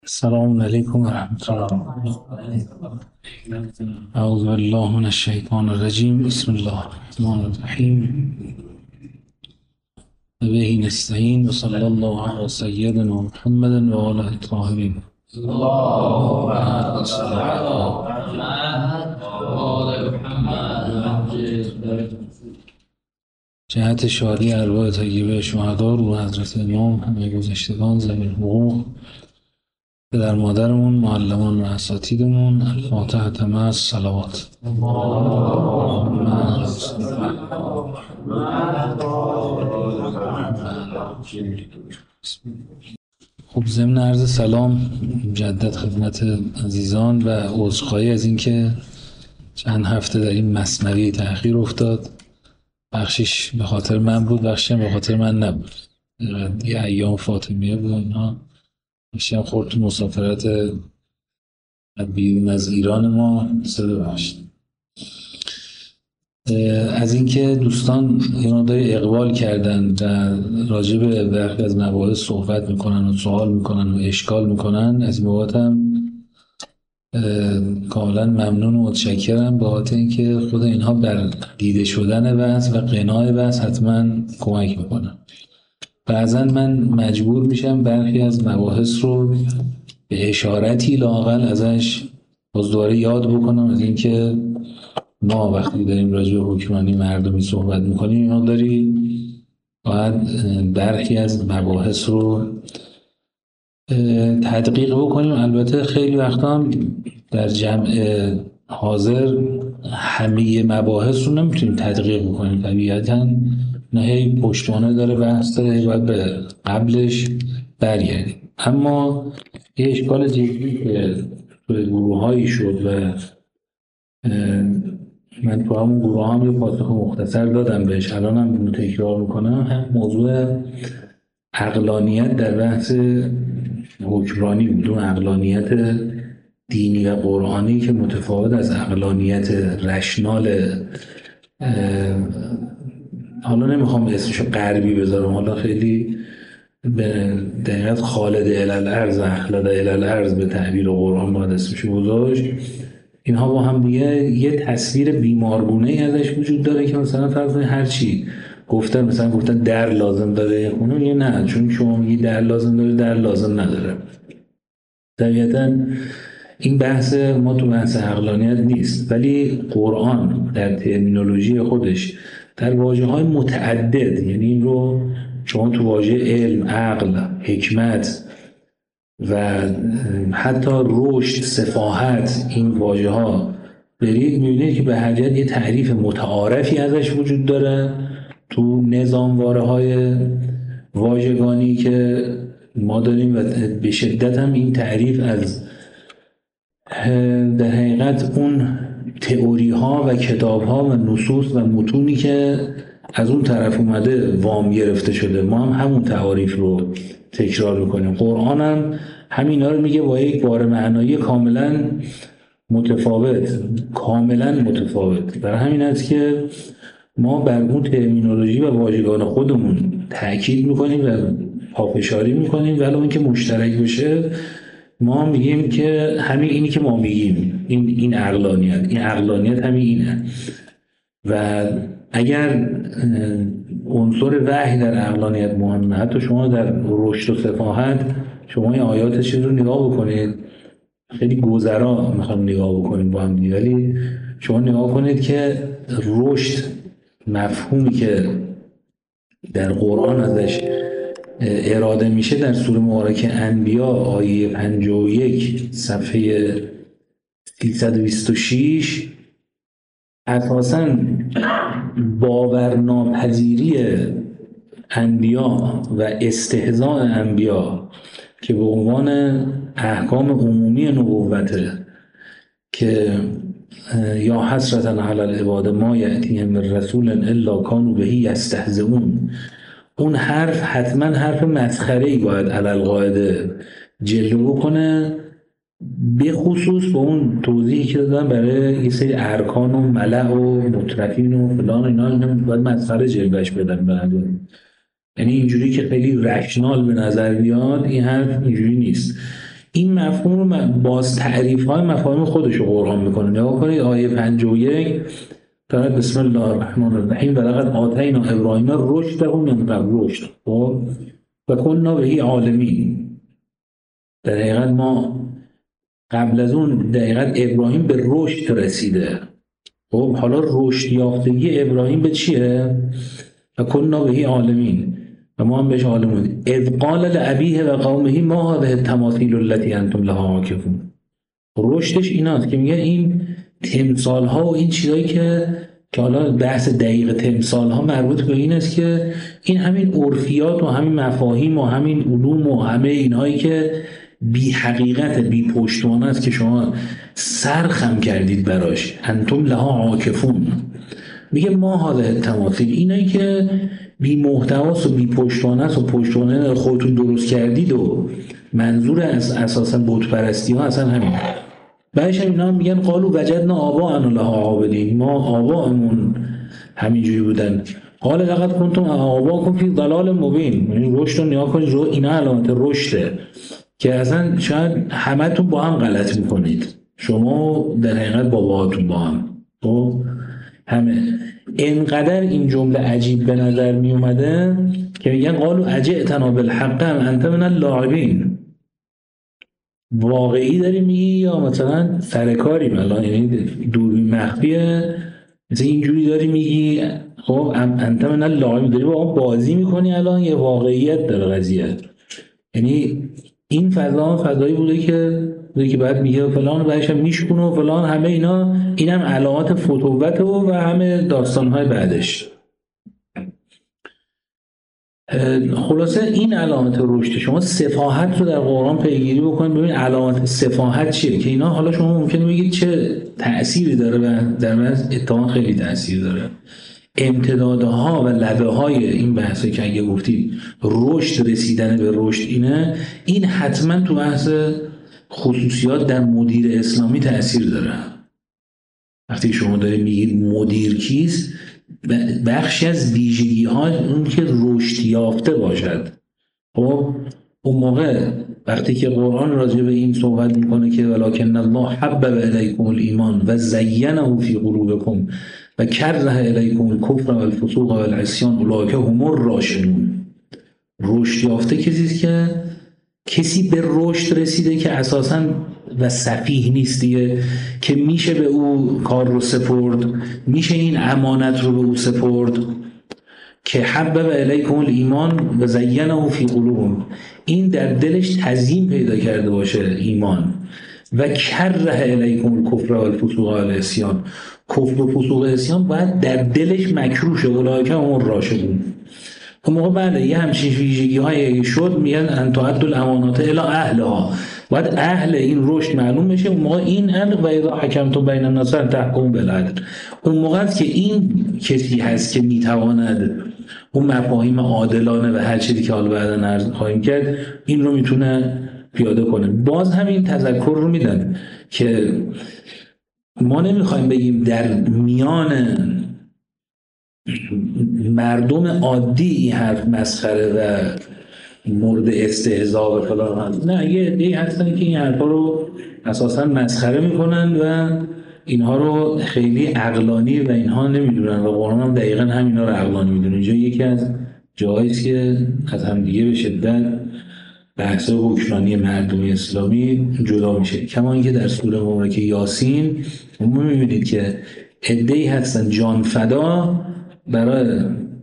السلام عليكم ورحمة الله. أعوذ بالله من الشيطان الرجيم. بسم الله الرحمن الرحيم. وبه نستعين وصلى الله على سيدنا محمد وعلى آله الطاهرين. اللهم صل على محمد وعلى محمد. جهت شادی ارواح طیبه شهدا رو حضرت امام، همه گذشتگان، ذوی الحقوق، پدر مادرمون، معلمان و اساتیدمون. الفاتحه مع الصلوات. خب، ضمن عرض سلام مجدد خدمت عزیزان و عذرخواهی از اینکه چند هفته در این مثنوی تأخیر افتاد. بخشش به خاطر من بود، بخشش به خاطر من نبود. یه ایام فاطمیه بود، اینا میشم خورد تو مسافرت بیرون از ایران ما. از اینکه دوستان یه مقداری اقبال کردن و راجع به برخی از مباحث صحبت میکنن و سوال میکنن و اشکال میکنن، از این بابت هم کاملا ممنون و متشکرم، به خاطر اینکه خود اینها بر دیده شدن بحث و قناع بحث حتما کمک میکنن. بعضا من مجبور میشم برخی از مباحث رو به اشارتی لااقل ازش باز دوباره یاد بکنم، از اینکه ما وقتی داریم راجع به حکمرانی مردمی صحبت میکنیم اینا باید برخی از مباحث رو تدقیق بکنیم. البته خیلی وقتا هم در جمع حاضر همه مباحث رو نمیتونیم تدقیق بکنیم، طبیعتاً نه هی پشتوانه داره بحث داره، باید به قبلش برگردیم. اما یه اشکال جدی که توی گروه‌هایی شد و من تو همون گروه هم یه پاسخ مختصر دادم بهش، الان هم اینو تکرار میکنم، هم موضوع عقلانیت در بحث حکمرانی بود. اون عقلانیت دینی و قرآنی که متفاوت از عقلانیت رشنال، حالا نمیخوام اسمشو غربی بذارم، حالا خیلی به دقیقت خالد الالارض، اخلد الالارض به تعبیر قرآن باید اسمشو گذاشت. اینها با هم دیگه یه تصویر بیمارگونه ای ازش وجود داره که مثلا فرض کنید هر چی گفتن، مثلا گفتن در لازم داره خونه، یه نه، چون شما میگی در لازم داره، در لازم نداره. طبیعتاً این بحث ما تو بحث عقلانیت نیست، ولی قرآن در ترمینولوژی خودش در واژه‌های متعدد، یعنی این رو شما تو واژه علم، عقل، حکمت و حتی رشد، سفاهت، این واژه‌ها برید می‌بینید که به هر جهت یه تعریف متعارفی ازش وجود داره تو نظامواره‌های واژگانی که ما داریم و به شدت هم این تعریف از در حقیقت اون تئوری ها و کتاب ها و نصوص و متونی که از اون طرف اومده وام گرفته شده. ما هم همون تعاریف رو تکرار میکنیم. قرآن هم همینا رو میگه با یک بار معنایی کاملا متفاوت. برای همین است که ما بر اون ترمینولوژی و واژگان خودمون تاکید میکنیم و پافشاری میکنیم، ولی اون که مشترک بشه ما میگیم که همین اینی که ما میگیم، این عقلانیت همین اینه. و اگر عنصر وحی در عقلانیت مهمه، حتی شما در رشد و سفاهت شما این آیات چیز رو نگاه بکنید، خیلی گذرا میخوام نگاه بکنید با هم دیگه، ولی شما نگاه کنید که رشد مفهومی که در قرآن ازش اراده میشه در سوره مبارکه انبیا آیه 51 صفحه 326 اساساً باورناپذیری انبیا و استهزاء انبیا که به عنوان احکام عمومی نبوته که یا حسرتاً علی العباد ما یأتیهم من رسول الا کانوا به یستهزئون، اون حرف حتما حرف مسخره‌ای باید علی القاعده جلوه بکنه، به خصوص با اون توضیحی که دادم برای یه سری ارکان و ملأ و مترفین و فلان، اینا باید مسخره جلوهش بدن بعد. یعنی اینجوری که خیلی رشنال به نظر بیاد، این حرف اینجوری نیست. این مفهوم رو باز تعریف های مفاهیم خودش رو قرآن میکنه. نگاه کنید آیه 51 دارد بسم الله الرحمن الرحیم ولقد آتینا ابراهیم رشده من قبل رشد و کنا بهی عالمین. در حقیقت ما قبل از اون در حقیقت ابراهیم به رشد رسیده. خب حالا رشد یافتگی ابراهیم به چیه؟ و کنا بهی عالمین، و ما هم بهش عالمون. اذ قال لأبیه و قومه ما هذه التماثیل التي انتم لها عاکفون. رشدش ایناست که میگه این تمثال ها و این چیزایی که حالا بحث دقیق تمثال ها مربوط به این است که این همین عرفیات و همین مفاهیم و همین علوم و همه اینهایی که بی حقیقت بی پشتوانه است که شما سرخم کردید براش، انتم لها عاکفون. میگه ما هذه التماثیل، اینایی که بی محتواست و بی پشتوانه است و پشتوانه خودتون درست کردید و منظور از اساسا بت پرستی ها اصلا همین. بعدش هم اینا میگن قالوا وجدنا آباءنا لها عابدین، ما آبائمون همینجوری بودن. قال لقد کنتم آباءکم فی ضلال مبین. یعنی رشد رو نگاه کنید، اینا علامت رشده که اصلا شاید همتون با هم غلط میکنید، شما در حقیقت باباهاتون با هم همه. اینقدر این جمله عجیب به نظر می اومده که میگن قالوا اجئتنا بالحق ام انت من اللاعبین. واقعی داری میگی یا مثلا سرکاری الان، یعنی دوربین مخفیه مثلا اینجوری داری میگی؟ خب انت من اللاعبین، داری با اون بازی میکنی الان یا واقعیت داره قضیه؟ یعنی این فضایی بوده که بعد میگه فلان بعدش هم میشکنه و فلان، همه اینا اینم علامات فتووت و همه داستانهای بعدش. خلاصه این علامت رشد. شما سفاهت رو در قرآن پیگیری بکنید ببین علامت سفاهت چیه که اینا حالا شما ممکنه بگید چه تأثیری داره و در مورد اتفاقا خیلی تأثیر داره. امتدادها و لبه های این بحثی که اگه گفتید رشد رسیدن به رشد اینه، این حتما تو بحث خصوصیات در مدیر اسلامی تأثیر داره. وقتی شما دارید میگید مدیر کیست، بخشی از ویژگی ها اون که رشد یافته باشد. خب اون موقع وقتی که قرآن راجع به این صحبت میکنه که ولکن الله حبب الیکم الایمان و زینه فی قلوبکم و کره الیکم الکفر و الفسوق و العصیان اولئک هم الراشدون. رشد یافته کسی به رشد رسیده که اساساً و سفیه نیست دیگه، که میشه به او کار رو سپرد، میشه این امانت رو به او سپرد. که حبب الیکم الایمان و زینه فی قلوبهم، این در دلش تزیین پیدا کرده باشه ایمان. و کره الیکم الکفر و الفسوق و العصیان، کفر و فسوق و عصیان باید در دلش مکروه شه. اولئک هم الراشدون. اون موقع بله یه همچین ویژگی های شد میگن ان تعد الامانات الی اهلها، باید اهل این رشد معلوم بشه. اون موقع این اهل و اذا حکمتم بین الناس ان تحکموا بالعدل، اون موقع است که این کسی هست که میتواند اون مفاهیم عادلانه و هر چیزی که حالا بعدا عرض خواهیم کرد این رو میتونه پیاده کنه. باز همین تذکر رو میدن که ما نمیخوایم بگیم در میان مردم عادی این حرف مسخره و مورد استهزاء و فلان، نه، یه عده‌ای هستن که این حرفا رو اساسا مسخره میکنن و اینها رو خیلی عقلانی و اینها نمیدونن و قرآن هم دقیقا همینا رو عقلانی میدونه. اینجا یکی از جاهاییست که از هم دیگه به شدت بحث حکمرانی مردمی اسلامی جدا میشه. کما اینکه در سوره مبارکه یاسین شما میبینید که عده‌ای هستن جان فدا برای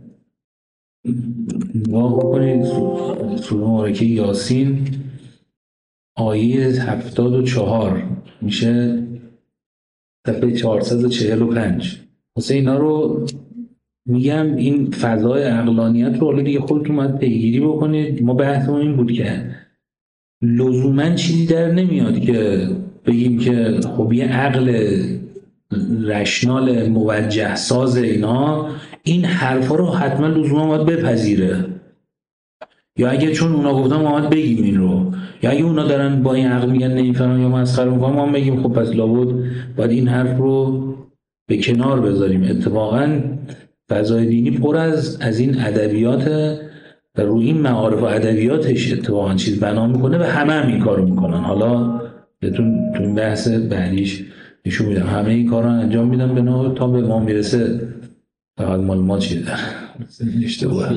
نگاه بکنید سوره مبارکه یاسین آیه 74 میشه صفحه 445. واسه اینا رو میگم این فضای عقلانیت رو حالا دیگه خودتون باید پیگیری بکنید. ما بحثمون این بود که لزوما چیزی در نمیاد که بگیم که خب یه عقل رشنال موجه ساز اینا این حرفا رو حتما لزوما باید بپذیره، یا اگه چون اونا گفتن ما باید بگیم این رو، یا اگه اونا دارن با این عقل میگن نمیفهمن یا مسخره میکنن ما بگیم خب پس لابد باید این حرف رو به کنار بذاریم. اتفاقا فضای دینی پر از این ادبیات و روی این معارف و ادبیاتش اتفاقا چیز بنا میکنه و همه این کارو میکنن. حالا بهتون تو این بحث بعدیش نشون میدم همه این کارا انجام میدن به نوع تا به ما میرسه فقط مال ما چیه اشتباه.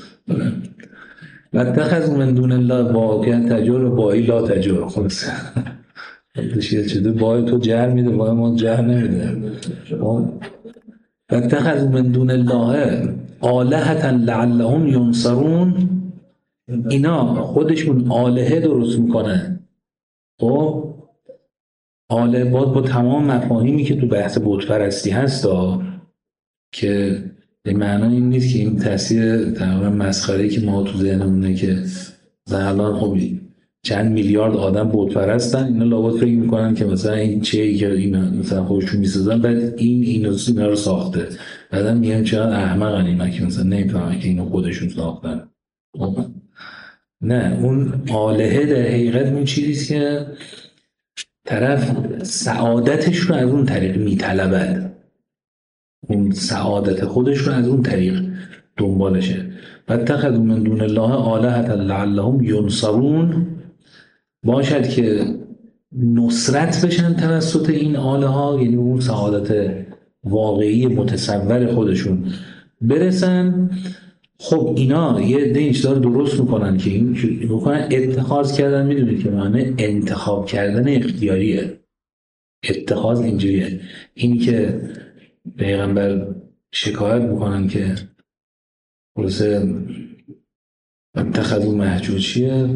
و اتخذوا من دون الله واقعا تجار و بایی لا تجار. خلاص چه بای تو جر میده بای ما جر نمیده. و اتخذوا من دون الله آلهة لعلهم ینصرون. اینا خودشون آلهه درست میکنن. خب آلهه با تمام مفاهیمی که تو بحث بت پرستی هست که به معنی این نیست که این تاثیر تقریبا مسخره‌ای که ما تو ذهنمونه که الان خب چند میلیارد آدم بت پرستن، اینا لابد فکر میکنن که مثلا این چیزی که اینا مثلا خودشون میسازن بعد اینا رو ساخته، بعدم میگن چقدر احمقن اینا که مثلا نمیفهمن که اینو خودشون ساختن. نه، اون آلهه در حقیقت اون چیزیست که طرف سعادتش رو از اون طریق میطلبد، اون سعادت خودش رو از اون طریق دنبالشه. و اتخذوا من دون الله آلهة لعلهم ینصرون. باشد که نصرت بشن توسط این آله ها، یعنی اون سعادت واقعی متصور خودشون برسن. خب اینا یه عده این چیزا رو درست میکنن که این بکنن اتخاذ کردن. میدونید که معنی انتخاب کردن اختیاریه. اتخاذ اینجوریه، اینی که پیغمبر شکایت میکنن که خلاصه اتخذوا مهجور چیه؟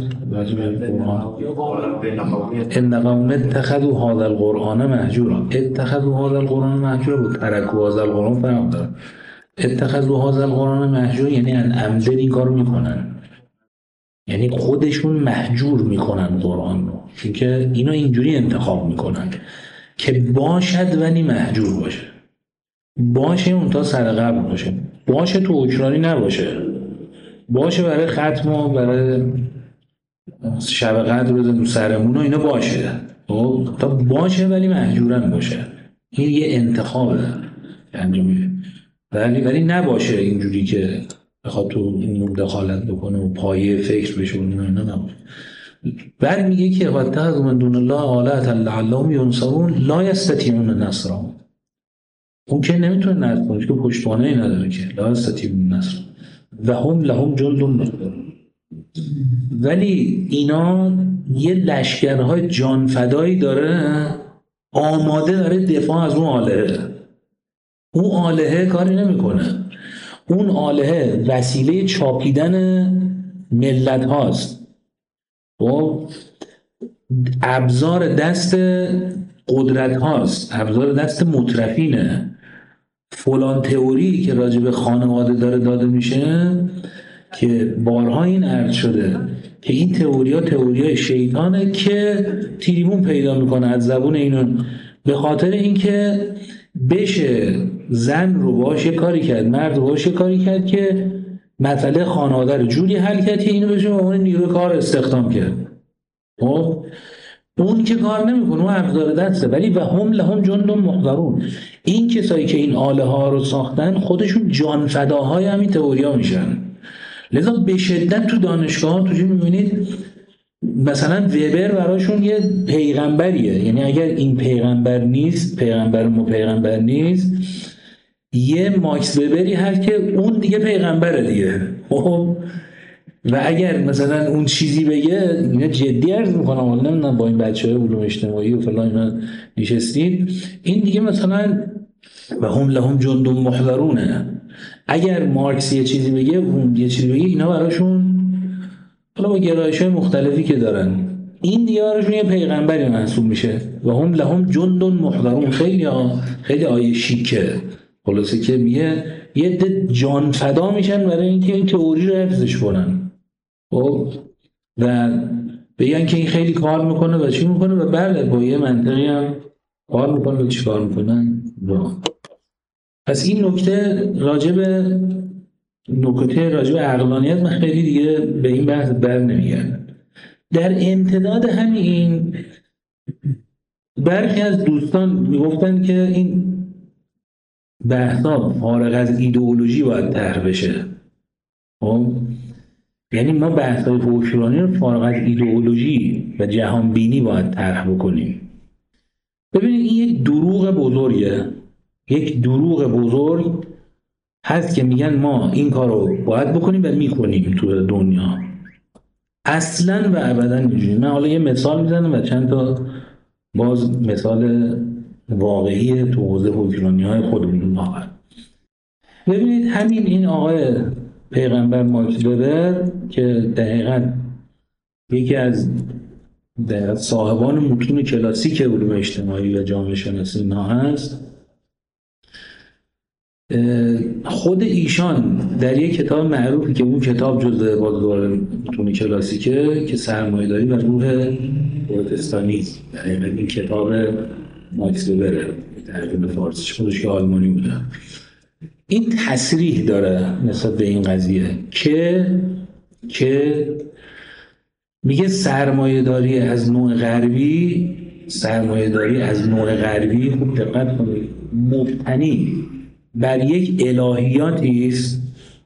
ان قوم اتخذوا هذا القرآن مهجورا. اتخذوا هذا القرآن مهجورا و ترکوا هذا القرآن فرق داره. اتخذوا هذا القرآن مهجورا یعنی عمدن این کارو میکنن، یعنی خودشون مهجور میکنن قرآن رو، چون اینو اینجوری انتخاب میکنن که باشد ولی مهجور باشه، باشه اون تا سر قبل باشه، باشه تو اوکراینی نباشه، باشه برای ختم و برای شب قدر بزن سرمون و اینا باشه، تا باشه ولی مهجورن باشه. این یه انتخابه انجام میده، ولی نباشه اینجوری که بخواد تو این دخالت بکنه و پایه فکر بشه و اینا نباشه. بعد میگه که واتخذوا من دون الله آلهة لعلهم ینصرون لا یستطیعون نصرهم. اون که نمیتونه نصر کنه که پشتوانه‌ای نداره که لا یستطیعون نصر و هم لهم جند محضرون. ولی اینا یه لشکرهای جانفدایی داره آماده داره دفاع از اون آلهه. اون آلهه کاری نمیکنه، اون آلهه وسیله چاپیدن ملت هاست و ابزار دست قدرت هاست، ابزار دست مترفینه. فلان تئوری که راجع به خانواده داره داده میشه که بارها این عرض شده که این تئوری شیطانه که تریبون پیدا میکنه از زبون اینون، به خاطر اینکه بشه زن رو باشه کاری کرد، مرد رو باشه کاری کرد که مسئله خانواده رو جوری حل کرد که اینو بشه به عنوان نیروی کار استخدام کرد. خب اون که کار نمیکنه، اون ابزار دسته. ولی و هم لهم جند محضرون، این کسایی که این آله ها رو ساختن خودشون جان فداهای همین تئوریا میشن. لذا به شدت تو دانشگاه ها توجه میبینید مثلا وبر براشون یه پیغمبریه، یعنی اگر این پیغمبر نیست، پیغمبر نیست، یه ماکس وبری هست که اون دیگه پیغمبره دیگه. و اگر مثلا اون چیزی بگه، اینا جدی عرض میکنم، حالا نمیدونم با این بچه‌های علوم اجتماعی و فلان اینا نشستید، این دیگه مثلا و هم لهم جند محضرونه. اگر مارکس یه چیزی بگه، اون یه چیزی بگه، اینا براشون حالا با گرایش‌های مختلفی که دارن، این دیگه براشون یه پیغمبری محسوب میشه. و هم لهم جند محضرون خیلی آیه شیکه، خلاصه که میگه یه عده جان فدا میشن برای اینکه این تئوری رو حفظش کنن و بگن که این خیلی کار میکنه و چی میکنه، و بله با یه منطقی هم کار میکنه و چی کار میکنن. پس این نکته راجب عقلانیت من خیلی دیگه به این بحث بر نمیگردم. در امتداد همین برخی از دوستان میگفتن که این بحثا فارغ از ایدئولوژی باید طرح بشه. یعنی ما بحث‌های حکمرانی رو فارغ از ایدئولوژی و جهان بینی باید طرح بکنیم. ببینید این یک دروغ بزرگه، یک دروغ بزرگ هست که میگن ما این کار رو باید بکنیم و میکنیم تو دنیا. اصلا و ابدا اینجوری. من حالا یه مثال میزنم و چند تا باز مثال واقعی تو حوزه حکمرانی‌های خودمون واقعا. ببینید همین این آقای پیغمبر ماکس وبر که دقیقاً یکی از صاحبان متون کلاسیک علوم اجتماعی و جامعه شناسی اینا هست، خود ایشان در یک کتاب معروفی که اون کتاب جزء بازدار متون کلاسیکه که سرمایه‌داری و روح پروتستانیسم، این کتاب ماکس وبر ترجمه فارسیش خودش که آلمانی بوده، این تصریح داره نسبت به این قضیه که میگه سرمایه‌داری از نوع غربی خوب دقت کنید مبتنی بر یک الهیاتی است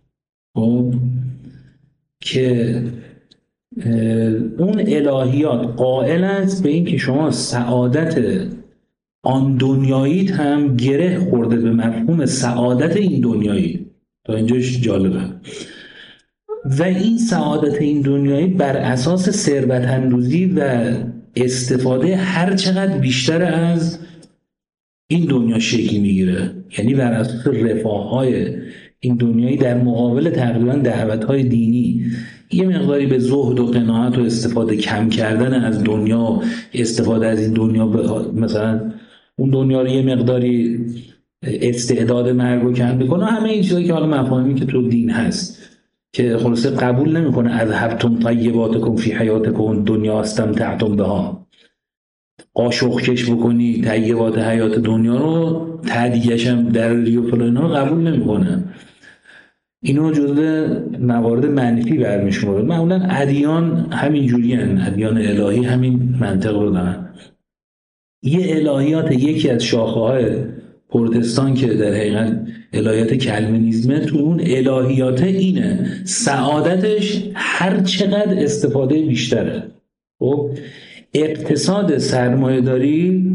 که اون الهیات قائل است به این که شما سعادت آن دنیاییت هم گره خورده به مفهوم سعادت این دنیایی. تا اینجاش جالبه. و این سعادت این دنیایی بر اساس ثروت اندوزی و استفاده هر چقدر بیشتر از این دنیا شکل میگیره، یعنی بر اساس رفاه‌های این دنیایی در مقابل تقریبا دعوت‌های دینی، یه مقداری به زهد و قناعت و استفاده کم کردن از دنیا، استفاده از این دنیا مثلا اون دنیا رو یه مقداری استعداد مرگ رو کم بکنه، همه این چیزایی که حالا مفاهیمی که تو دین هست که خلاصه قبول نمیکنه از هبتون طیباتکم فی حیاتکم دنیا استمتعتم بها، قاشق کش بکنی طیبات حیات دنیا رو تهدیه‌اش هم در ریو فلان رو قبول نمیکنه. اینو جزء موارد منفی برمی‌شماره. معمولا ادیان همین جوریان، ادیان الهی همین منطق رو دارن. یه الهیات یکی از شاخه‌های پروتستان که در حقیقت الهیات کلمنیزمه، تو اون الهیات اینه سعادتش هر چقدر استفاده بیشتره. خب اقتصاد سرمایه‌داری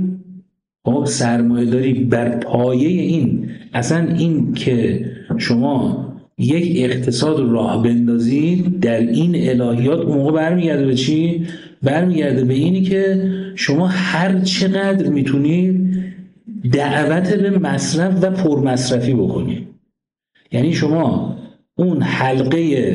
بر پایه این، اصلا این که شما یک اقتصاد راه بندازید در این الهیات، اون موقع برمیگرده به چی؟ برمیگرده به اینی که شما هر چقدر میتونید دعوت به مصرف و پرمصرفی بکنید. یعنی شما اون حلقه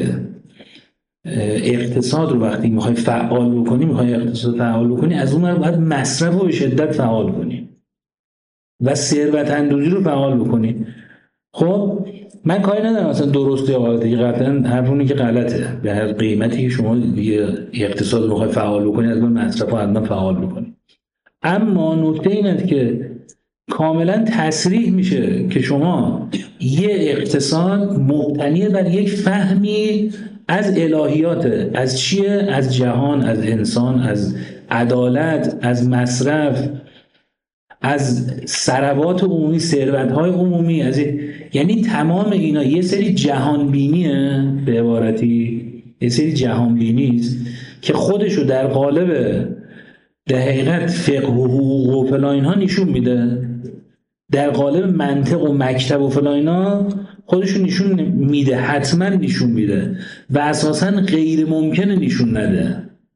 اقتصاد رو وقتی میخوای فعال بکنی، میخوای اقتصاد فعال بکنی، از اون باید مصرف رو به شدت فعال کنی و ثروت اندوزی رو فعال بکنی. خب من کاری ندارم مثلا درست یا غلطه، قطعا حرفونی که غلطه، به هر قیمتی که شما دیگه اقتصاد رو میخوای فعال بکنی از اون مصرف رو حتما فعال بکنی. اما نکته این است که کاملا تصریح میشه که شما یه اقتصاد مبتنی بر یک فهمی از الهیات، از چیه؟ از جهان، از انسان، از عدالت، از مصرف، از ثروات عمومی، ثروت‌های عمومی، یعنی تمام اینا یه سری جهان بینیه، به عبارتی یه سری جهان بینی است که خودشو در قالب در حقیقت فقه و حقوق و فلان اینها نشون میده، در قالب منطق و مکتب و فلان اینا خودشو نشون میده، حتما نشون میده و اساساً غیر ممکنه نشون نده.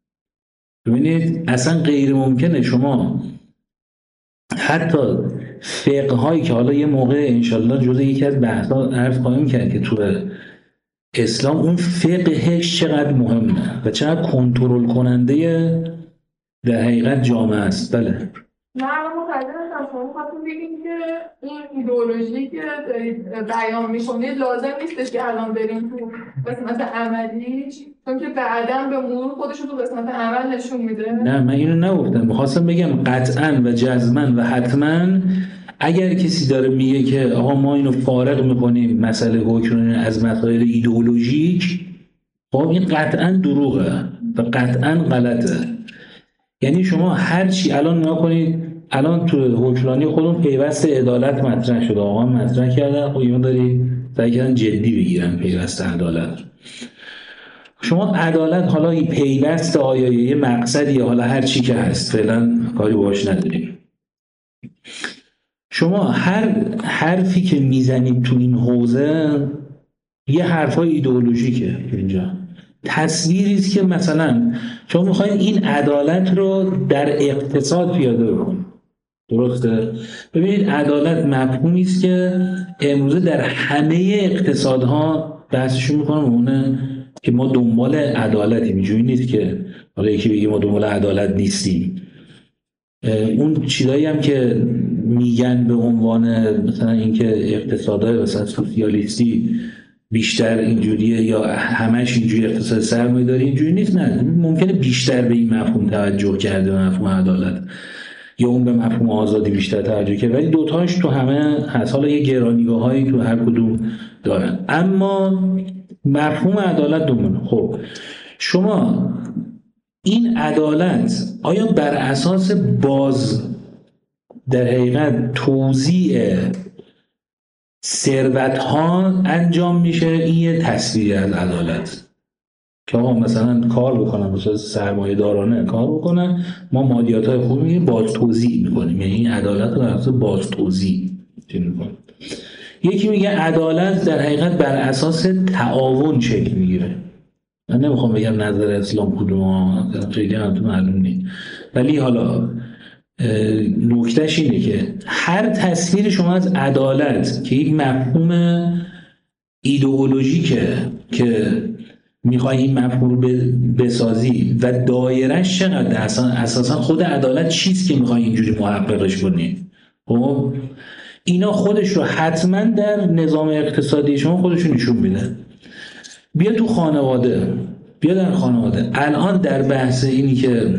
ببینید اصلا غیر ممکنه شما حتی فقه هایی که حالا یه موقع انشالله جزء یکی از بحث‌ها عرض خواهیم کرد که تو اسلام اون فقهش چقدر مهمه و چقدر کنترل کننده در حقیقت جامعه است. بله نه متوجه شما خواستم بگیم که این ایدئولوژی که دارید بیان میکنید لازم نیستش که الان بریم تو قسمت عملی، چون که بعداً به مرور خودش رو تو قسمت عمل نشون میده. نه من اینو نگفتم، میخواستم بگم قطعاً و جزماً و حتماً اگر کسی داره میگه که آقا ما اینو فارغ میکنیم مسئله حکمرانی از مسائل ایدئولوژیک، خب این قطعاً دروغه و قطعاً غلطه. یعنی شما هر چی الان نگاه کنید، الان تو حکمرانی خودمون پیوست عدالت مطرح شده، آقا مطرح کردن، خب اینا داری سعی کردن جدی بگیرن پیوست عدالت. شما عدالت حالا پیوست آیا یه مقصدی حالا هر چی که هست فعلا کاری باش نداریم. شما هر حرفی که میزنید تو این حوزه یه حرفای ایدئولوژیکه. اینجا تصویری است که مثلا شما میخواید این عدالت رو در اقتصاد پیاده بکنید. درسته؟ ببینید عدالت مفهومی است که امروزه در همه اقتصادها بحثشون میکنن اونه که ما دنبال عدالتیم. اینجوری نیست که حالا یکی بگه ما دنبال عدالت نیستیم. اون چیزایی هم که میگن به عنوان مثلا اینکه اقتصادهای مثلا سوسیالیستی بیشتر اینجوریه یا همش اینجوری اقتصاد سرمایه‌داری اینجوری نیست، نه ممکنه بیشتر به این مفهوم توجه کرده، به مفهوم عدالت، یا اون به مفهوم آزادی بیشتر توجه کرده، ولی دوتاش تو همه هست. حالا یه گرانیگاهایی تو هر کدوم دارن، اما مفهوم عدالت دومونه. خب شما این عدالت آیا بر اساس باز در حقیقت توزیع ثروت ها انجام میشه؟ این یه تصویری از عدالت که آقا مثلا کار بکنن، مثلا سرمایه دارانه کار بکنن، ما مالیات های خوب میگیم، باز توزیع میکنیم. یعنی این عدالت رو بر اساس باز توزیع میکنیم. یکی میگه عدالت در حقیقت بر اساس تعاون شکل میگیره. من نمیخوام بگم نظر اسلام کدوم، خیلی هم تو معلوم نیست، ولی حالا نکتهش اینه که هر تصویر شما از عدالت که یک مفهوم ایدئولوژیکه که میخوای این مفهوم رو بسازی و دایرش چقدر، اساسا خود عدالت چیست که میخوای اینجوری محققش کنی. خب اینا خودش رو حتما در نظام اقتصادی شما خودشون نشون میده. بیا تو خانواده، بیا در خانواده الان در بحث اینی که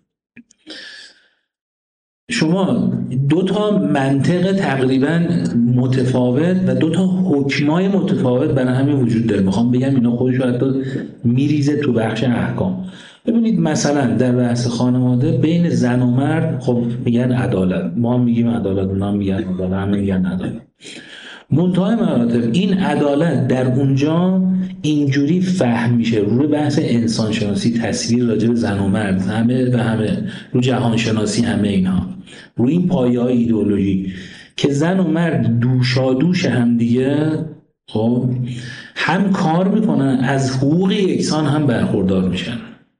شما دو تا منطق تقریبا متفاوت و دو تا حکمای متفاوت برای همین وجود داره. میخوام بگم اینا خودش رو حتی میریزه تو بخش احکام. ببینید مثلا در بحث خانواده بین زن و مرد خب میگن عدالت، ما هم میگیم عدالت، اونا هم میگن عدالت، همه میگن عدالت. منتهای مراتب این عدالت در اونجا اینجوری فهم میشه روی بحث انسانشناسی، تصویر راجع به زن و مرد، همه و همه رو جهانشناسی، همه اینها روی این پایه‌های ایدئولوژی که زن و مرد دوشادوش همدیگه خب هم کار میکنن، از حقوق یکسان هم برخوردار میشن.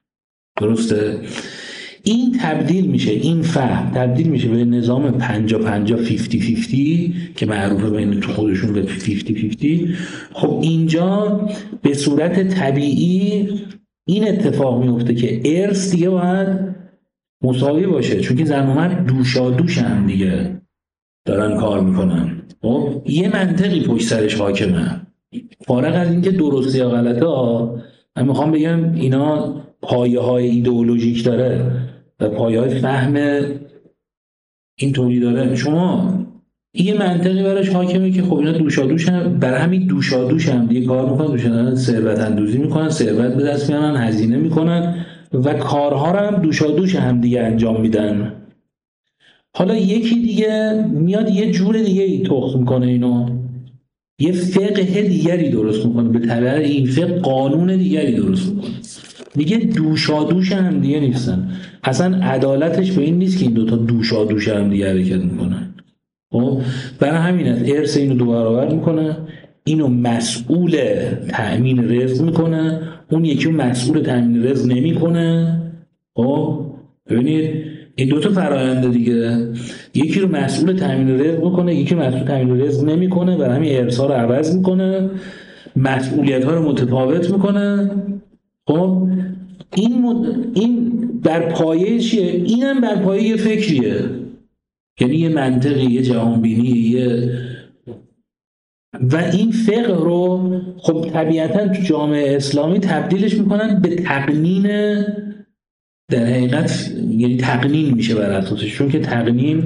درسته؟ این تبدیل میشه، این فهم تبدیل میشه به نظام 50-50 50-50 که معروفه بین تو خودشون به 50-50. خب اینجا به صورت طبیعی این اتفاق میفته که ارث دیگه باید مساوی باشه، چون که زن و مرد دوشادوش هم دیگه دارن کار میکنن. خب یه منطقی پشت سرش حاکمه، فارغ از اینکه درسته یا غلطه. من میخوام بگم اینا پایه های ایدئولوژیک داره و پایه های فهم اینطوری داره. شما یه منطقی براش حاکمه که خب اینا دوشادوش هم، برای همین دوشادوش هم دیگه کار میکنن، دوشادوش ثروت اندوزی میکنن، ثروت به دست میارن، هزینه میکنن و کارها رو هم دوشادوش هم دیگه انجام میدن. حالا یکی دیگه میاد یه جور دیگه ای تخم میکنه، اینو یه فقه دیگری درست میکنه، به تبع این فقه قانون دیگری درست میکنه، میگه دوشادوش هم دیگه نیستن. اصلا عدالتش به این نیست که این دوتا دوشادوش هم دیگه حرکت میکنن. خب برای همین است ارث اینو دو برابر میکنه، اینو مسئول تأمین رزق میکنه، اون یکی مسئول تأمین رزق نمیکنه. خب ببینید این دوتا فراینده دیگه، یکی رو مسئول تأمین رزق میکنه، یکی مسئول تأمین رزق نمیکنه، برای همین ارث ها رو عوض میکنه، مسئولیت ها رو متفاوت میکنه. خب این بر پایه چیه؟ اینم بر پایه یه فکریه، یعنی یه منطقی، یه جهانبینی، و این فقه رو خب طبیعتا تو جامعه اسلامی تبدیلش میکنن به تقنین. در حقیقت یعنی تقنین میشه بر اساسش، چون که تقنین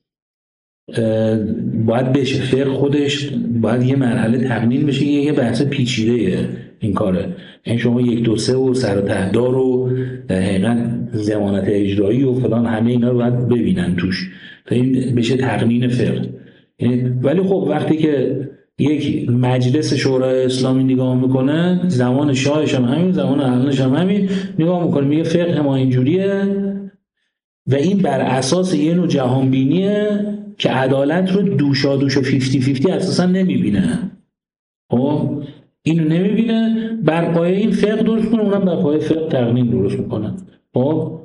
باید بشه، فقه خودش باید یه مرحله تقنین بشه، یه بحث پیچیده این کاره. یعنی شما 1 2 3 و سر و ته دار و در حقیقت ضمانت اجرایی و فلان همه اینا رو باید ببینن توش تا این بشه تقنین فقه. ولی خب وقتی که یک مجلس شورای اسلامی نگاه میکنه، زمان شاهش هم همین، زمان الانش هم همین، نگاه میکنه میگه فقه ما اینجوریه و این بر اساس یه نوع جهانبینیه که عدالت رو دوشادوش و 50-50 اساسا نمیبینه. خب اینو نمیبینه، بر پایه این فقه درست کنه، اونم بر پایه فقه تقنین درست میکنه. خب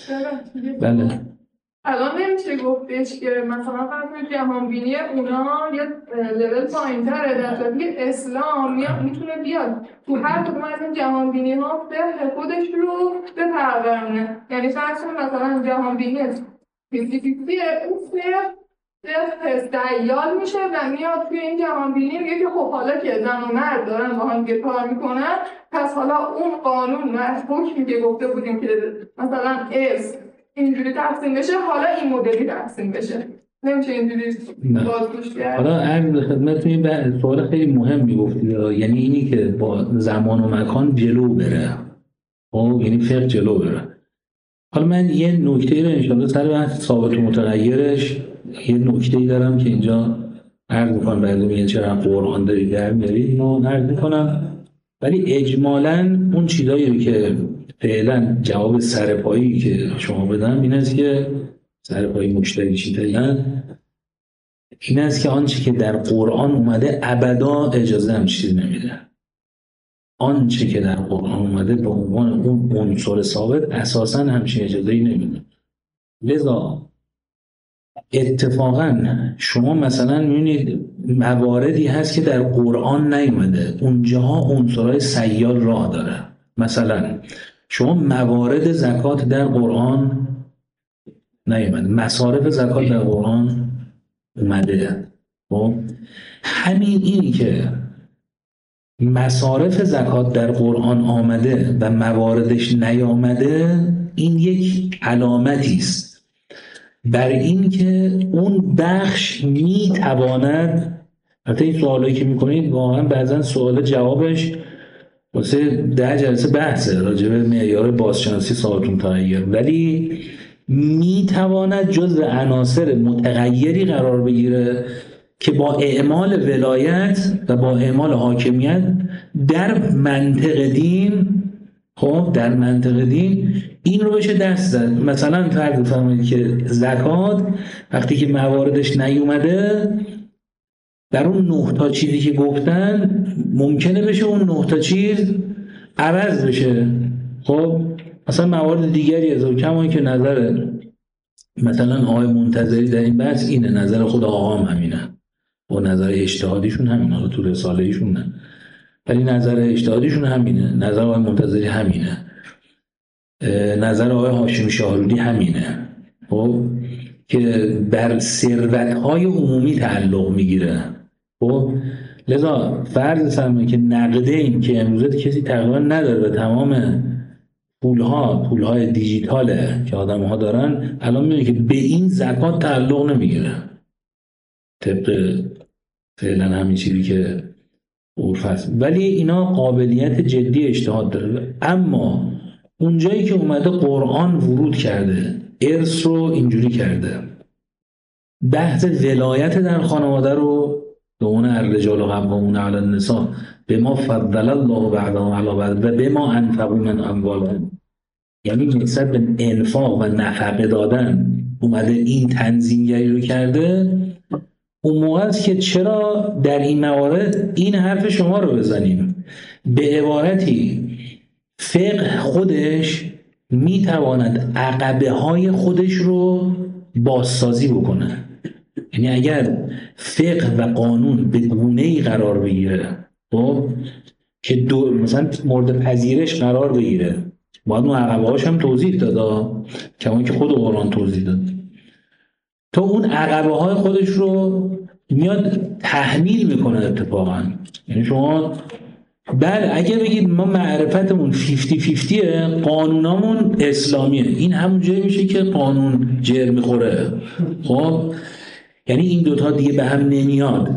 بله الان نمیشه گفتش که مثلا فرض جهانبینی اونا یه لول پایین‌تره، در صورتی که اسلام میتونه بیاد تو هر کدوم از این جهانبینی ها فقه خودش رو بپرورونه. یعنی فرض مثلا جهانبینی 50-50 اون فقه تستعیال میشه و میاد توی این جهانبینی میگه که خب حالا که زن و مرد دارن با هم کار میکنن، پس حالا اون قانون حکمی که گفته بودیم که مثلا ارث اینجوری تقسیم بشه، حالا این مدلی تقسیم بشه. نمیشه اینجوری بازگوش کرد. حالا عرض خدمتتون این سوال خیلی مهم میگفتید، یعنی اینی که با زمان و مکان جلو بره. خب یعنی فقه جلو بره. حالا من یه نکته رو انشاءالله سر بحث ثابت و متغیرش یه نکته‌ای دارم که اینجا عرض می‌کنم، بعد میگن چرا قرآن دارید در میارید، اینو عرض می‌کنم. ولی اجمالاً اون چیزایی که فعلا جواب سرپایی که شما بدم این است که سرپایی مشتری چی دارن، این است که آنچه که در قرآن اومده ابدا اجازه هم چیزی نمیده. آنچه که در قرآن اومده به عنوان اون عنصر ثابت اساساً همچین اجازه‌ای نمیده. لذا اتفاقاً شما مثلا می‌بینید مواردی هست که در قرآن نیومده، اونجاها عنصرهای سیال راه داره. مثلا شما موارد زکات در قرآن نیومده، مصارف زکات در قرآن اومده. خب همین این که مصارف زکات در قرآن آمده و مواردش نیامده، این یک علامتی است بر این که اون بخش میتواند، حتی این سوالایی که میکنید واقعا بعضا سوال جوابش واسه 10 جلسه بحثه راجع به معیار بازشناسی ثابت متغیر، ولی میتواند جزء عناصر متغیری قرار بگیره که با اعمال ولایت و با اعمال حاکمیت در منطق دین، خب در منطق دین این رو بشه دست زد. مثلا فرض بفرمایید که زکات وقتی که مواردش نیومده، در اون 9 تا چیزی که گفتن ممکنه بشه اون 9 تا چیز عوض بشه. خب مثلا موارد دیگری از کما که نظر مثلا آقای منتظری در این بحث اینه، نظر خود آقا هم همینه و نظر اجتهادیشون همینه، تو رساله ایشون نه، ولی نظر اجتهادیشون همینه، نظر آقای منتظری همینه، نظر آقای هاشمی شاهرودی همینه. خب که بر ثروت‌های عمومی تعلق میگیره. خب لذا فرض سرمایه که نقده این که امروزه کسی تقریبا نداره و تمام پولهای دیجیتاله که آدم‌ها دارن، الان میگه که به این زکات تعلق نمیگیره طبق فعلا همین چیزی که عرف هست، ولی اینا قابلیت جدی اجتهاد داره. اما اونجایی که اومده قرآن ورود کرده، ارث رو اینجوری کرده، بحث ولایت در خانواده رو به اون الرجال قوامون علی النساء بما فضل الله بعضهم علی بعض و بما انفقوا من اموالهم، یعنی نسبت به انفاق و نفقه دادن اومده این تنظیمگری رو کرده. اون موقع است که چرا در این موارد این حرف شما رو بزنیم. به عبارتی فقه خودش میتواند عقبه های خودش رو بازسازی بکنه. یعنی اگر فقه و قانون به گونه‌ای قرار بگیره، خب که مثلا مورد پذیرش قرار بگیره، باید اون عقبه هاش هم توضیح داده، کما که خود قرآن توضیح داد، تو اون عقبه های خودش رو میاد تحمیل میکنه اتفاقا. یعنی شما بله اگه بگید ما معرفتمون 50-50 قانونامون اسلامیه، این همون جایی میشه که قانون جر میخوره. خب یعنی این دوتا دیگه به هم نمیاد.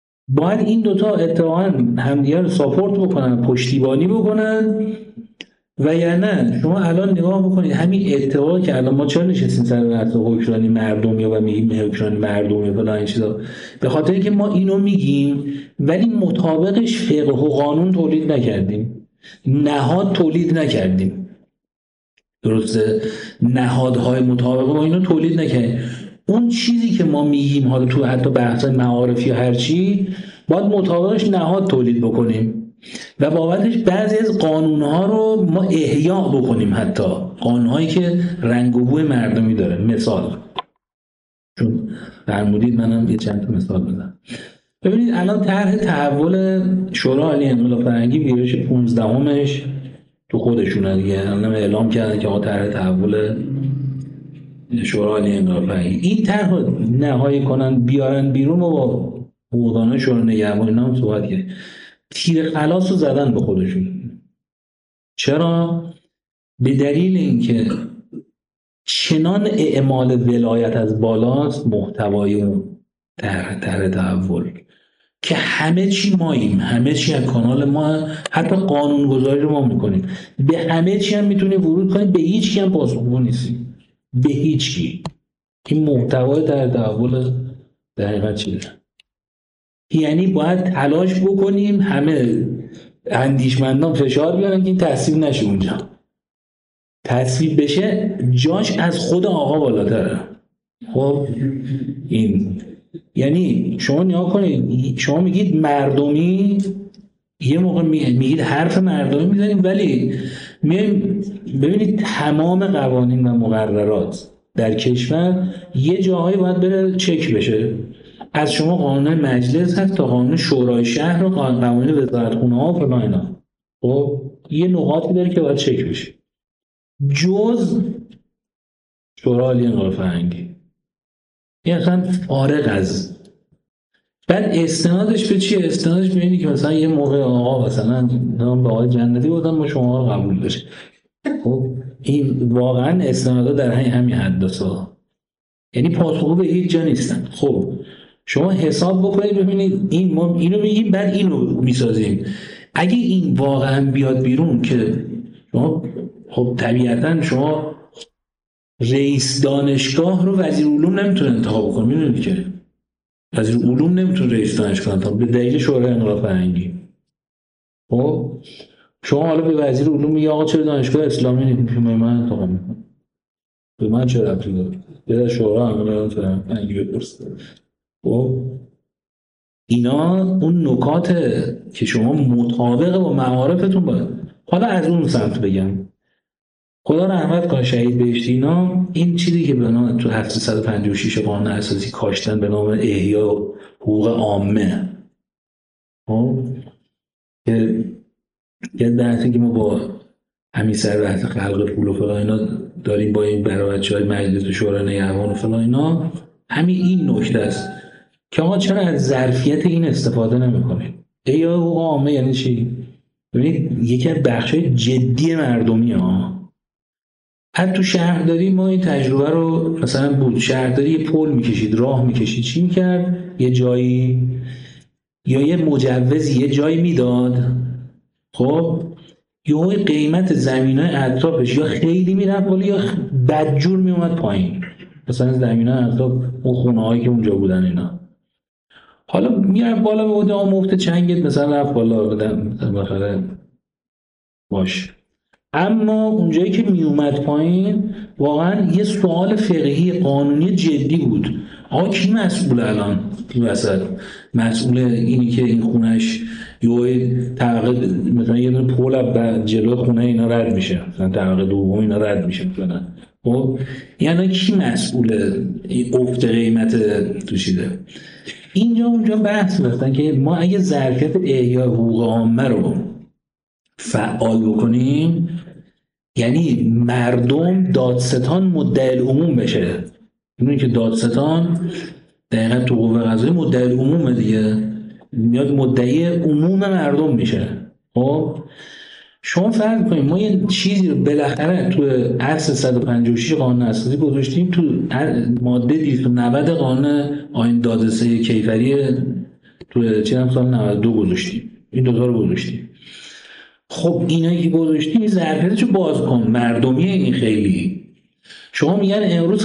باید این دوتا اتفاقا همدیگه رو ساپورت بکنن، پشتیبانی بکنن وگرنه شما الان نگاه بکنید همین ادعا که الان ما چرا نشستیم سر بحث حکمرانی مردمی و میگیم حکمرانی مردمی فلان این چیزا، به خاطر اینکه ما اینو میگیم ولی مطابقش فقه و قانون تولید نکردیم، نهاد تولید نکردیم. درسته؟ نهادهای مطابق با اینو تولید نکردیم. اون چیزی که ما میگیم حالا تو حتی بحث معارف یا هر چی باید مطابقش نهاد تولید بکنیم و بابتش بعضی از قانونها رو ما احیا بکنیم، حتی قانونهایی که رنگ و بوی مردمی داره. مثال چون فرمودید منم یه چند تا مثال بزنم. ببینید الان طرح تحول شورای عالی انقلاب فرهنگی ویرایش 15مش تو خودشونه دیگه، الان اعلام کردن که آقا طرح تحول شورای عالی انقلاب فرهنگی، این طرح نهایی کنن بیارن بیرون و با حقوقدانای شورای نگهبان اینا هم صحبت کرد، تیر خلاص رو زدن به خودشون. چرا؟ به دلیل اینکه چنان اعمال ولایت از بالاست محتوای اون طرح تحول که همه چی ماییم، همه چی از کانال ما، حتی قانون گذاری رو ما میکنیم، به همه چی هم میتونیم ورود کنیم، به هیچ کی هم پاسخگو نیستیم، به هیچ کی. این محتوای طرح تحول در حقیقت چیه؟ یعنی باید تلاش بکنیم همه اندیشمندان فشار بیارن که این تصویب نشه، اونجا تصویب بشه جاش از خود آقا بالاتره. خب این یعنی شما نگاه کنید، شما میگید مردمی، یه موقع میگید حرف مردمی میزنید ولی میایم ببینید تمام قوانین و مقررات در کشور یه جاهایی باید بره چک بشه. از شما قانون مجلس هست تا قانون شورای شهر و قانون وزارتخونه ها و فلان اینا. خب یه نقاطی داره که باید چک بشه، جز شورای عالی انقلاب فرهنگی. این اصلا فارغ از، بعد استنادش به چیه؟ استنادش به اینه که مثلا یه موقع آقا مثلا به آقای جنتی بودن ما شما رو قبول داشت. خب این واقعا استنادا در همین حدسا، یعنی پاسخگو به هیچ جا نیستن. خب شما حساب بکنید ببینید، این ما اینو میگیم بعد اینو میسازیم. اگه این واقعا بیاد بیرون که شما، خب طبیعتا شما رئیس دانشگاه رو وزیر علوم نمیتونه انتخاب کنه، میدونید که وزیر علوم نمیتونه رئیس دانشگاه انتخاب به دلیل شورای انقلاب فرهنگی. خب شما حالا به وزیر علوم میگه آقا چرا دانشگاه اسلامی نمیتونه من انتخاب میکنه؟ به من چه ربطی داره؟ به شورای انقلاب فرهنگی بپرسید. خب اینا اون نکات که شما مطابق با معارفتون باید. حالا از اون سمت بگم، خدا رحمت کنه شهید بهشتی اینا، این چیزی که به نام تو 756 قانون اساسی کاشتن به نام احیا حقوق عامه، خب که یه بحثی که ما با همین سر بحث خلق پول و فلان اینا داریم با این برابرچی‌های مجلس و شورای نگهبان و فلان اینا، همین این نکته است که آقا چرا از ظرفیت این استفاده نمی‌کنید؟ احیا حقوق عامه یعنی چی؟ ببینید یکی از بخش‌های جدی مردمی ها. حتی تو شهرداری ما این تجربه رو مثلا بود، شهرداری یه پل میکشید، راه میکشید، چی میکرد؟ یه جایی یا یه مجوزی یه جایی میداد، خب یه قیمت زمینای اطرافش یا خیلی میرفت بالا یا بدجور میومد پایین، مثلا زمینای اطراف اون خونه هایی که اونجا بودن اینا، حالا میرفت بالا به بوده مفت چنگت مثلا رفت بالا مثلا باش. اما اونجایی که می اومد پایین واقعا یه سوال فقهی قانونی جدی بود. آقا کی مسئول الان این وسط؟ مسئول اینی که این خونش یه طبقه مثلا یه دونه پول جلو خونه اینا رد میشه، مثلا طبقه دوم اینا رد میشه مثلا. خب یعنی کی مسئول این افت قیمت توشیده؟ اینجا اونجا بحث می‌کنن که ما اگه ظرفیت احیای حقوق عامه رو فعال بکنیم، یعنی مردم دادستان مدعی العموم بشه. میدونی که دادستان دقیقا تو قوه قضاییه مدعی العمومه دیگه، میاد مدعی عموم مردم میشه. خب شما فرض کنید ما یه چیزی رو بالاخره تو اصل 156 قانون اساسی گذاشتیم، تو ماده 290 قانون آیین دادرسی کیفری تو سال 92 گذاشتیم، این دو تا رو گذاشتیم. خب اینا که گذاشتی این ظرفیتشو باز کن، مردمیه این خیلی. شما میگن امروز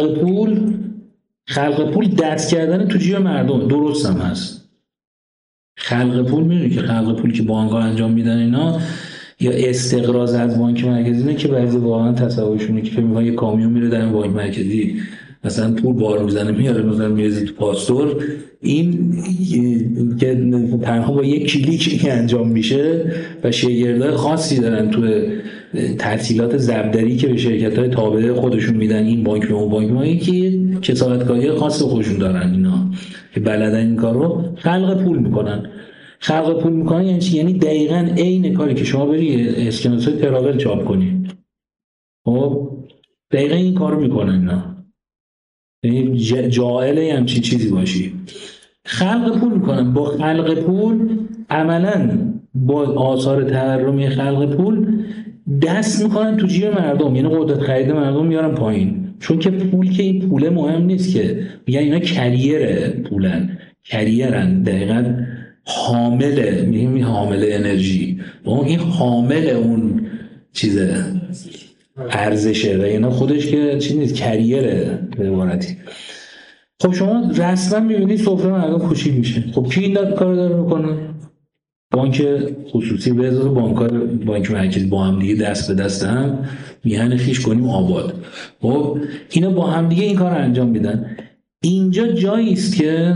خلق پول دست کردن تو جیب مردم، درست هم هست. خلق پول، میدونی که خلق پول که بانک‌ها انجام میدن اینا، یا استقراض از بانک مرکزی، نه که بعضی واقعا تصورشونه که فکر می‌کنن یه کامیون میره در بانک مرکزی مثلا پول بار میزنه میاره مثلا میرزه تو پاستور، این که تنها با یک کلیک انجام میشه و شاگردای خاصی دارن تو تسهیلات ضبطدری که به شرکت‌های تابع خودشون میدن، این بانک به اون بانک، ما یکی کسالتکاری خاص خودشون دارن اینا که بلدن این کارو خلق پول میکنن. خلق پول میکنن یعنی چی؟ یعنی دقیقاً عین کاری که شما بری اسکناس‌های تراول چاپ کنی، خب دقیقاً این کارو میکنن اینا، یعنی جاهل همچین چیزی باشی. خلق پول میکنن. با خلق پول عملاً با آثار تورمی خلق پول دست میکنن تو جیب مردم، یعنی قدرت خرید مردم میارن پایین. چون که پول که این پوله مهم نیست که، میگن اینا کریر پولن، کریرن، دقیقاً حامله، میگیم حامل انرژی، با این حامل اون چیزه ارزشه و اینا خودش که چی نیست، کریره به عبارتی. خب شما رسما میبینید سفره مردم کوچیک میشه. خب کی این کار داره میکنه؟ بانک خصوصی به ازای بانک مرکزی با هم دیگه دست به دست هم میهن خیش کنیم آباد. خب اینا با هم دیگه این کار انجام میدن. اینجا جایی است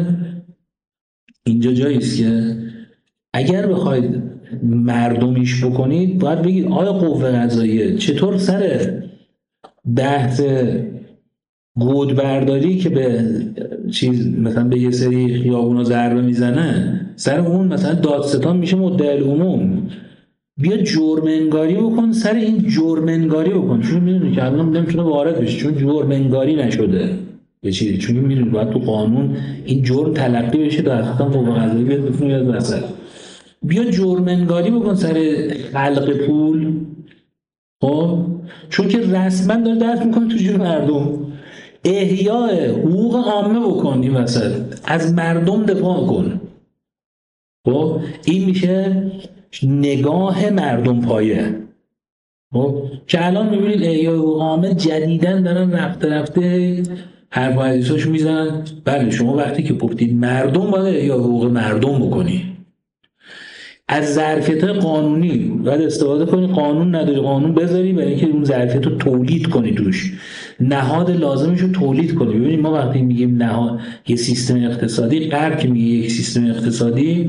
که اگر بخواید مردمیش بکنید باید بگید آیا قوه قضاییه چطور سر بحث گودبرداری که به چیز مثلا به یه سری خیابونا ضربه میزنه، سر اون مثلا دادستان میشه مدعی العموم، بیا جرم انگاری بکن، سر این جرم انگاری بکن، چون میدونی که الان نمیتونه وارد بشه چون جرم انگاری نشده به چیزی، چون میدونی باید تو قانون این جرم تلقی بشه دادستان قوه قضاییه بیاد بتونه بیاد وسط. بیا جرم انگاری بکن سر خلق پول، خب چون که رسما داره دست میکنه تو جیب مردم. احیاء حقوق عامه بکن، این وسط از مردم دفاع کن. خب این میشه نگاه مردم پایه. خب که الان میبینید احیاء حقوق عامه جدیدن دارن رفته حرف و حدیثاشو میزنن. بله شما وقتی که گفتید مردم باید احیاء حقوق مردم بکنی، از ظرفیت‌های قانونی باید استفاده کنی، قانون نداری قانون بذاری برای اینکه اون ظرفیت رو تولید کنی، توش نهاد لازمش رو تولید کنی. ببینید ما وقتی میگیم نهاد یه سیستم اقتصادی، غرب که میگه یک سیستم اقتصادی،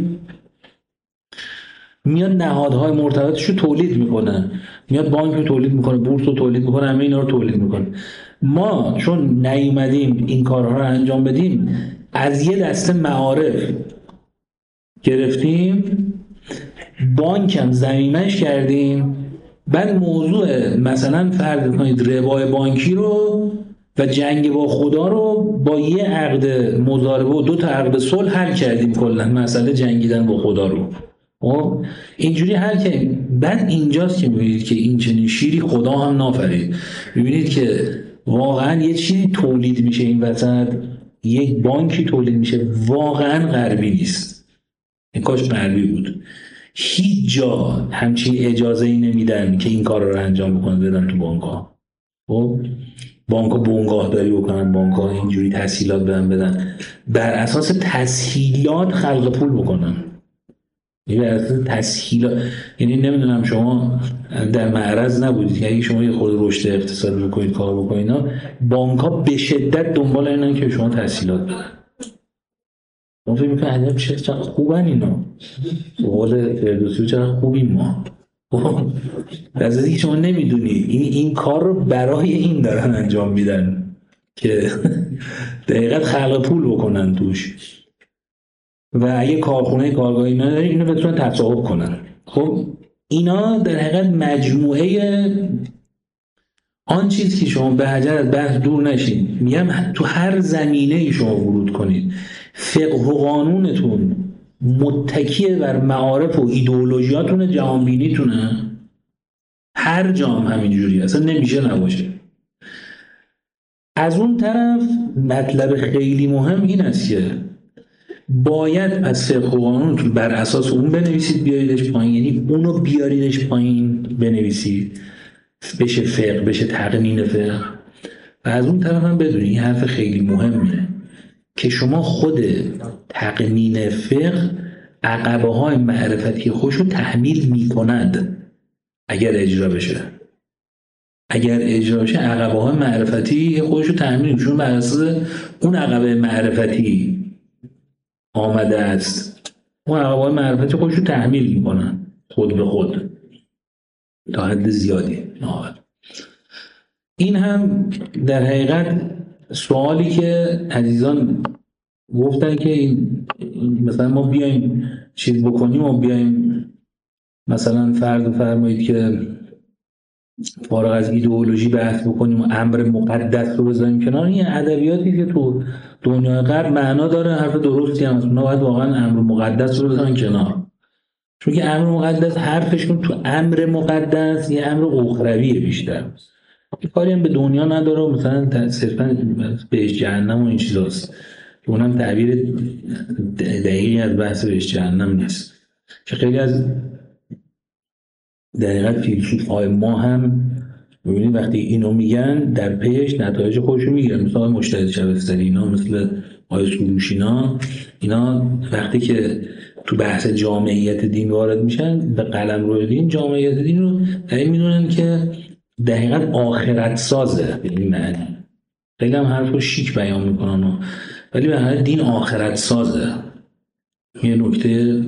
میاد نهادهای مرتبطش رو تولید میکنن، میاد بانک رو تولید میکنه، بورس رو تولید میکنه، همه اینا رو تولید میکنه. ما چون نیومدیم این کارها رو انجام بدیم، از یه دسته معارف گرفتیم، بانک هم ضمیمش کردیم، بعد موضوع مثلا فرض کنید ربای بانکی رو و جنگ با خدا رو با یه عقد مضاربه و 2 تا عقد صلح حل کردیم، کلا مسئله جنگیدن با خدا رو اینجوری حل کردیم. بعد اینجاست که میبینید که این چنین شیری خدا هم نافرید. میبینید که واقعا یه چیزی تولید میشه این وسط، یک بانکی تولید میشه، واقعا غربی نیست، این کاش غربی بود. هیچ جا همچین اجازه ای نمیدن که این کار رو انجام بکنن، بدن تو بانک ها. خب بانک ها بنگاه داری بکنن، بانک ها اینجوری تسهیلات بدن، بر اساس تسهیلات خلق پول بکنن. بر اساس تسهیلات، یعنی نمیدونم شما در معرض نبودید که اگه شما یه خورده رشد اقتصادی بکنید کار بکنید، بانک ها به شدت دنبال اینن که شما تسهیلات بدن. من فکر میکنم عجب چقدر خوبن اینا، قول فردوسی چقدر خوبیم ما. در ازاده که شما نمیدونی این کار رو برای این دارن انجام میدن که دقیقاً خلق پول بکنن توش، و اگه کارخونه کارگاهی نداری اینو بتونن تصاحب کنن. خب اینا در حقیقت مجموعه آن چیزی که شما به حجر از بحث دور نشید، میگم تو هر زمینه شما ورود کنید، فقه و قانونتون متکیه بر معارف و ایدئولوژیاتون، جهانبینیتونه، هر جام همینجوری، اصلا نمیشه نباشه. از اون طرف مطلب خیلی مهم این است که باید از فقه و قانون بر اساس اون بنویسید بیاریدش پایین، یعنی اونو بیاریدش پایین بنویسید بشه فقه، بشه تقنین فقه. و از اون طرف هم بدونید این حرف خیلی مهمه که شما خود تقنین فقه عقبه های معرفتی خودش رو تحمیل میکند. اگر اجرا بشه عقبه های معرفتی خودش رو تحمیل میکنه، چون بر اساس اون عقبه معرفتی آمده است، اون عقبه های معرفتی خودش رو تحمیل میکنن خود به خود تا حد زیادی. این هم در حقیقت سوالی که عزیزان گفتن که مثلا ما بیایم چیز بکنیم و بیایم مثلا فرمایید که فارغ از ایدئولوژی بحث بکنیم و امر مقدس رو بذاریم کنار. این ادبیاتی که تو دنیای غرب معنا داره، حرف درستی هم هست، اونا باید واقعا امر مقدس رو بذارن کنار، چون که امر مقدس حرفشون تو امر مقدس یه امر اخرویه بیشتر، یه کاری هم به دنیا نداره، مثلا صرفا بهش جهنم و این چیزاست که اونم تعبیر دقیقی از بحث بهش جهنم نیست، که خیلی از در حقیقت فیلسوف‌های ما هم ببینید وقتی اینو میگن در پیش نتایج خودشو میگیرن، مثل آقای مجتهد شبستری اینا، مثل آقای سروش اینا وقتی که تو بحث جامعیت دین وارد میشن به قلمرو دین، جامعیت دین رو دقیق میدونن که در حقیقت آخرت سازه به این معنی. خیلی هم حرف رو شیک بیان میکنن ولی به هر دین آخرت سازه. یه نکته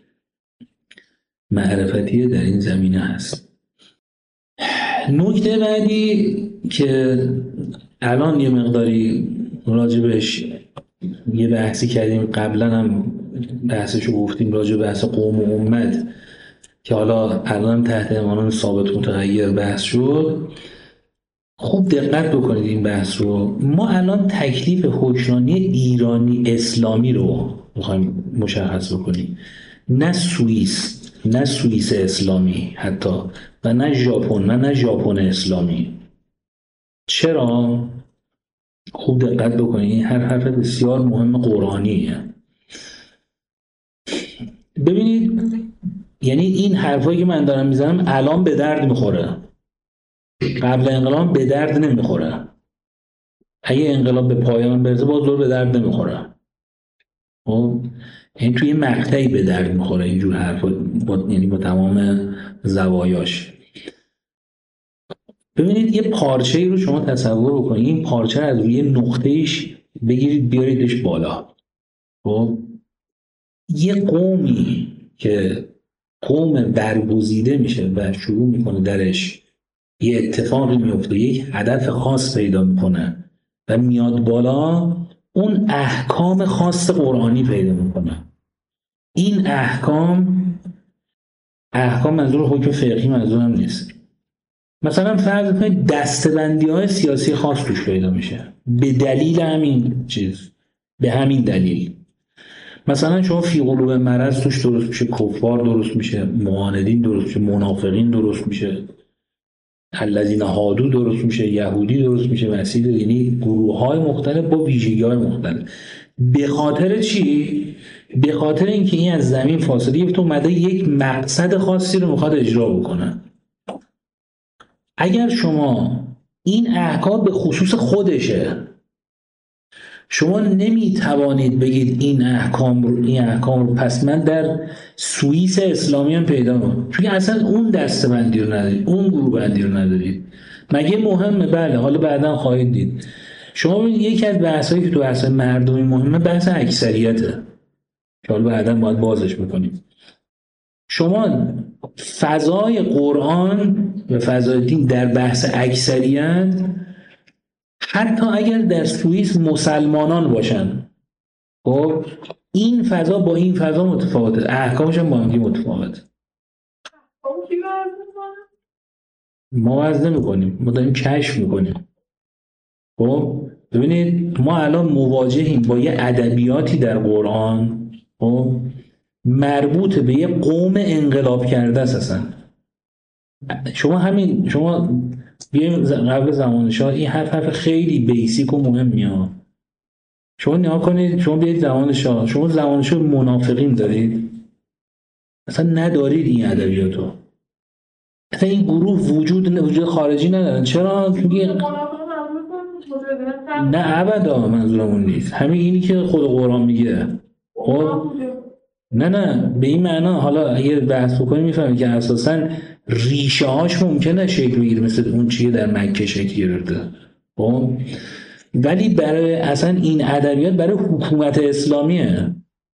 معرفتی در این زمینه هست. نکته بعدی که الان یه مقداری راجبش یه بحثی کردیم، قبلا هم بحثشو گفتیم، راجب بحث قوم و امت که حالا الان تحت عنوان ثابت متغیر بحث شد. خوب دقت بکنید این بحث رو. ما الان تکلیف حکمرانی ایرانی اسلامی رو میخوایم مشخص بکنیم، نه سوئیس اسلامی حتی، و نه ژاپن اسلامی. چرا؟ خوب دقت بکنید، این حرف بسیار مهم قرآنیه. ببینید یعنی این حرفایی که من دارم میزنم الان به درد میخوره، قبل انقلاب به درد نمیخوره، اگه انقلاب به پایان برسه باز دور به درد نمیخوره. خب این توی مقطعی به درد میخوره اینجور حرفا، یعنی با تمام زوایاش. ببینید یه پارچه‌ای رو شما تصور بکنید، این پارچه از روی نقطه‌ایش بگیرید بیاریدش بالا. خب یه قومی که قوم برگزیده میشه و شروع میکنه درش یه اتفاقی میفته، یک هدف خاص پیدا میکنه و میاد بالا، اون احکام خاص قرآنی پیدا میکنه. این احکام منظور حکم فقهی منظورم نیست. مثلا فرض کنید دسته‌بندی‌های سیاسی خاص توش پیدا میشه به دلیل همین چیز، به همین دلیل. مثلا شما فی قلوب مرض توش درست میشه، کفار درست میشه، معاندین درست میشه، منافقین درست میشه، الذین هادو درست میشه، یهودی درست میشه، مسیح، یعنی گروه‌های مختلف با ویژگی‌های مختلف. به خاطر چی؟ به خاطر اینکه این از زمین فاصله گرفته اومده یک مقصد خاصی رو میخواد اجرا بکنه. اگر شما این احکام به خصوص خودشه، شما نمیتوانید بگید این احکام رو پس من در سوئیس اسلامی هم پیدا کنم، چون اصلا اون دسته‌بندی رو ندارید، اون گروه بندی رو ندارید. مگه مهمه؟ بله، حالا بعدا خواهید دید. شما ببینید یکی از بحثایی که تو بحث مردمی مهمه بحث اکثریته که حالا بعدا باید بازش بکنیم. شما فضای قرآن و فضای دین در بحث اکثریت، حتی اگر در سوئیس مسلمانان باشن، خب این فضا با این فضا متفاوته، احکامش هم با هم متفاوته. ما وضع نمی‌کنیم، ما داریم کشف می‌کنیم. خب ببینید ما الان مواجهیم با یه ادبیاتی در قرآن، خب مربوط به یه قوم انقلاب کرده است. شما بیایم قبل زمان شاه، این حرف خیلی بیسیک و مهمیه. شما نگاه کنید، شما بیاید زمان شاه، شما زمان شاه منافقین دارید؟ اصلا ندارید این ادبیاتو. اصلا این گروه وجود خارجی ندارن. چرا؟ چون نه ابدا منظورمون نیست، همین اینی که خود قرآن میگه. خب نه به این معنا. حالا اگر بحث بکنیم میفهمید که اساساً ریشه هاش ممکنه شکل بگیره مثل اون چیه در مکه شکل گرفته. خب ولی برای اصلا این ادبیات برای حکومت اسلامیه.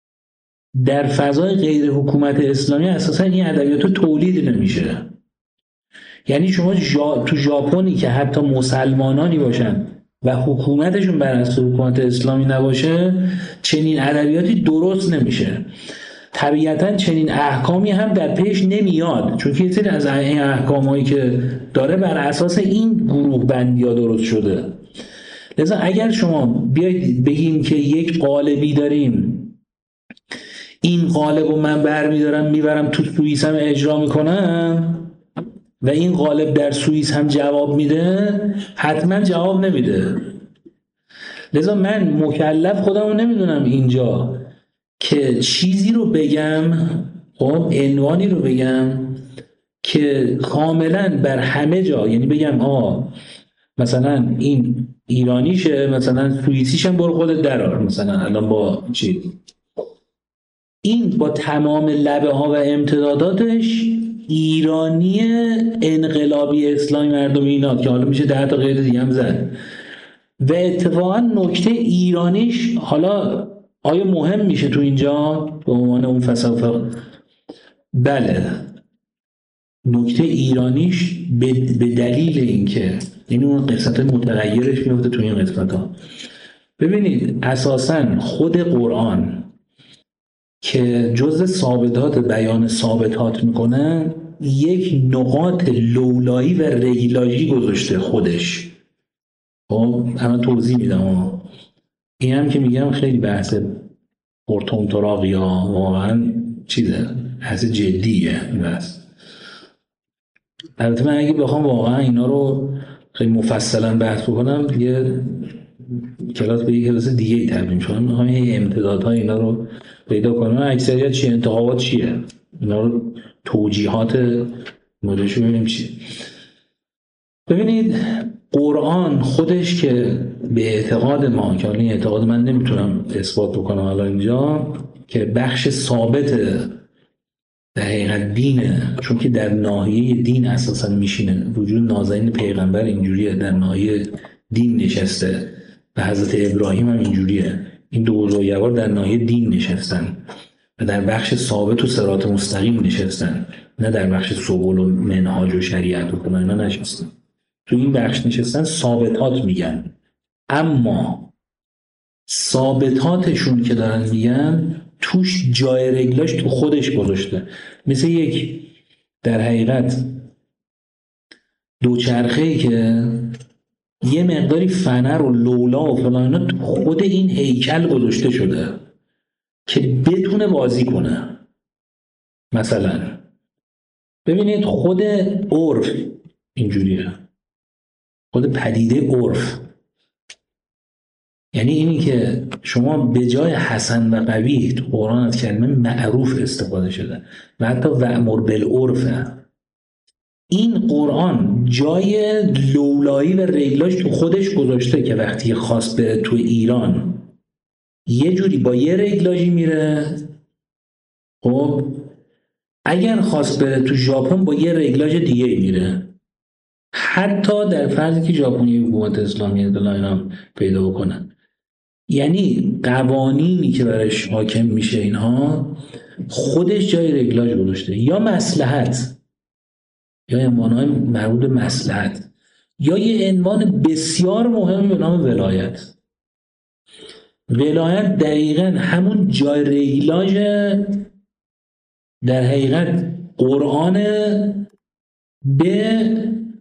در فضای غیر حکومت اسلامی اساساً این ادبیات تولید نمیشه. یعنی شما تو ژاپنی که حتی مسلمانانی باشن و حکومتشون بر اساس حکومت اسلامی نباشه، چنین ادبیاتی درست نمیشه. طبیعتاً چنین احکامی هم در پیش نمیاد، چون که یه سری از این احکامایی که داره بر اساس این گروه بندی‌ها درست شده. لذا اگر شما بیاید بگیم که یک قالبی داریم، این قالب رو من برمیدارم میبرم تو سوئیس هم اجرا میکنم و این قالب در سوئیس هم جواب میده، حتما جواب نمیده. لذا من مکلف خودمو نمیدونم اینجا که چیزی رو بگم، خب عنوانی رو بگم که کاملا بر همه جا، یعنی بگم مثلا این ایرانیشه، مثلا سوئیسیش هم برو خودت درار، مثلا الان با چی این با تمام لبه ها و امتداداتش ایرانی انقلابی اسلامی مردم اینا که حالا میشه 10 تا غیر دیگه هم زد. و اتفاقا نکته ایرانیش حالا آیا مهم میشه تو اینجا به عنوان اون فلسفه؟ بله، نکته ایرانیش به دلیل اینکه یعنی اون قسمت متغیرش میفته تو این قسمت ها. ببینید اساساً خود قرآن که جزء ثابتات بیان ثابتات میکنه، یک نقاط لولایی و ریلاژی گذاشته خودش. خب الان توضیح میدم. این هم که میگم خیلی بحث پرتونتراقی ها، واقعا چیزه، بحث جدیه بس. البته من اگه بخوام واقعا اینا رو خیلی مفصلا بحث بکنم یه کلاس به یک کلاس دیگه ای تبدیل میشه. میخوام یه امتدادهای اینا رو پیدا کنم. اکثریت چیه؟ انتخابات چیه؟ اینا رو توجیهات موردش رو ببینیم چیه. ببینید قرآن خودش که به اعتقاد ما، که این اعتقاد من نمیتونم اثبات بکنم الان اینجا، که بخش ثابت در حقیقت دینه، چون که در ناحیه دین اساسا میشینه. وجود نازنین پیغمبر اینجوریه، در ناحیه دین نشسته و حضرت ابراهیم هم اینجوریه. این دو بزرگوار در ناحیه دین نشستن و در بخش ثابت و صراط مستقیم نشستن، نه در بخش سبل و منهاج و شریعت و فلان اینا نشستن. تو این بخش نشستن ثابتات میگن، اما ثابتاتشون که دارن میگن توش جای رگلاش تو خودش گذاشته. مثل یک در حقیقت دوچرخه‌ای که یه مقداری فنر و لولا و فلان اینا تو خود این هیکل گذاشته شده که بتونه بازی کنه. مثلا ببینید خود عرف اینجوریه، خود پدیده عرف، یعنی اینی که شما به جای حسن و قبیح تو قرآن از کلمه معروف استفاده شده و حتی وأمر بالعرفه. این قرآن جای لولایی و ریگلاش تو خودش گذاشته که وقتی خواست بره تو ایران یه جوری با یه ریگلاژی میره، خب اگر خواست بره تو ژاپن با یه ریگلاژ دیگه میره. حتی در فرضی که ژاپنی حکومت اسلامی اینا پیدا بکنن، یعنی قوانینی که برش حاکم میشه اینها خودش جای رگلاژ گذاشته، یا مصلحت یا عنوانهای مربوط به مصلحت، یا یه عنوان بسیار مهم به نام ولایت. ولایت دقیقاً همون جای رگلاژ در حقیقت قرآن به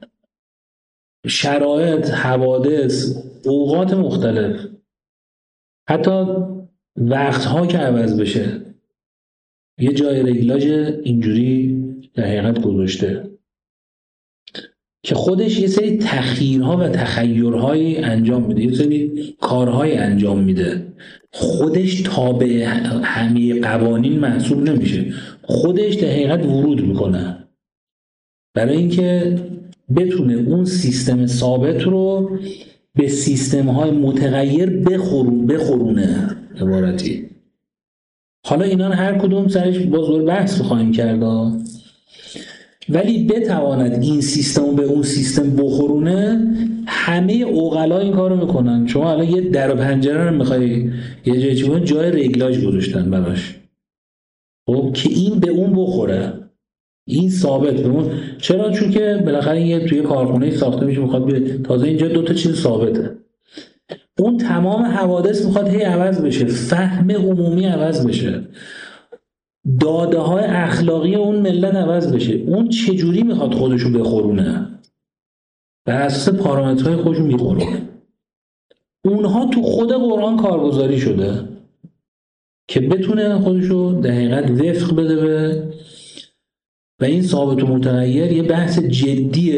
شرایط، حوادث، اوقات مختلف، حتی وقتها که عوض بشه یه جای رگلاژ اینجوری در حقیقت گذاشته. که خودش یه سری تخییرها و تخیرهای انجام میده، یه سری کارهای انجام میده، خودش تابع همه قوانین محسوب نمیشه، خودش در حقیقت ورود میکنه برای اینکه بتونه اون سیستم ثابت رو به سیستم‌های متغیر بخورونه عبارتی. حالا اینا هر کدوم سرش باز بحث خواهیم کرد، ولی بتواند این سیستم رو به اون سیستم بخورونه، همه عقلا این کارو میکنن. شما الان یه در و پنجره رو میخوای یه جایی چی جای رگلاژ گذاشتن براش، خب که این به اون بخوره، این ثابت به اون. چرا؟ چون که بالاخره یه توی کارخونه ساخته میشه، میخواد تازه اینجا دو تا چیز ثابته، اون تمام حوادث میخواد هی عوض بشه، فهم عمومی عوض بشه، داده های اخلاقی اون ملت عوض بشه، اون چجوری میخواد خودشو بخورونه؟ بر اساس پارامترهای خودشو میخورونه. اونها تو خود قرآن کارگزاری شده که بتونه خودشو در حقیقت وفق بده به و این ثابت و متغیر. یه بحث جدی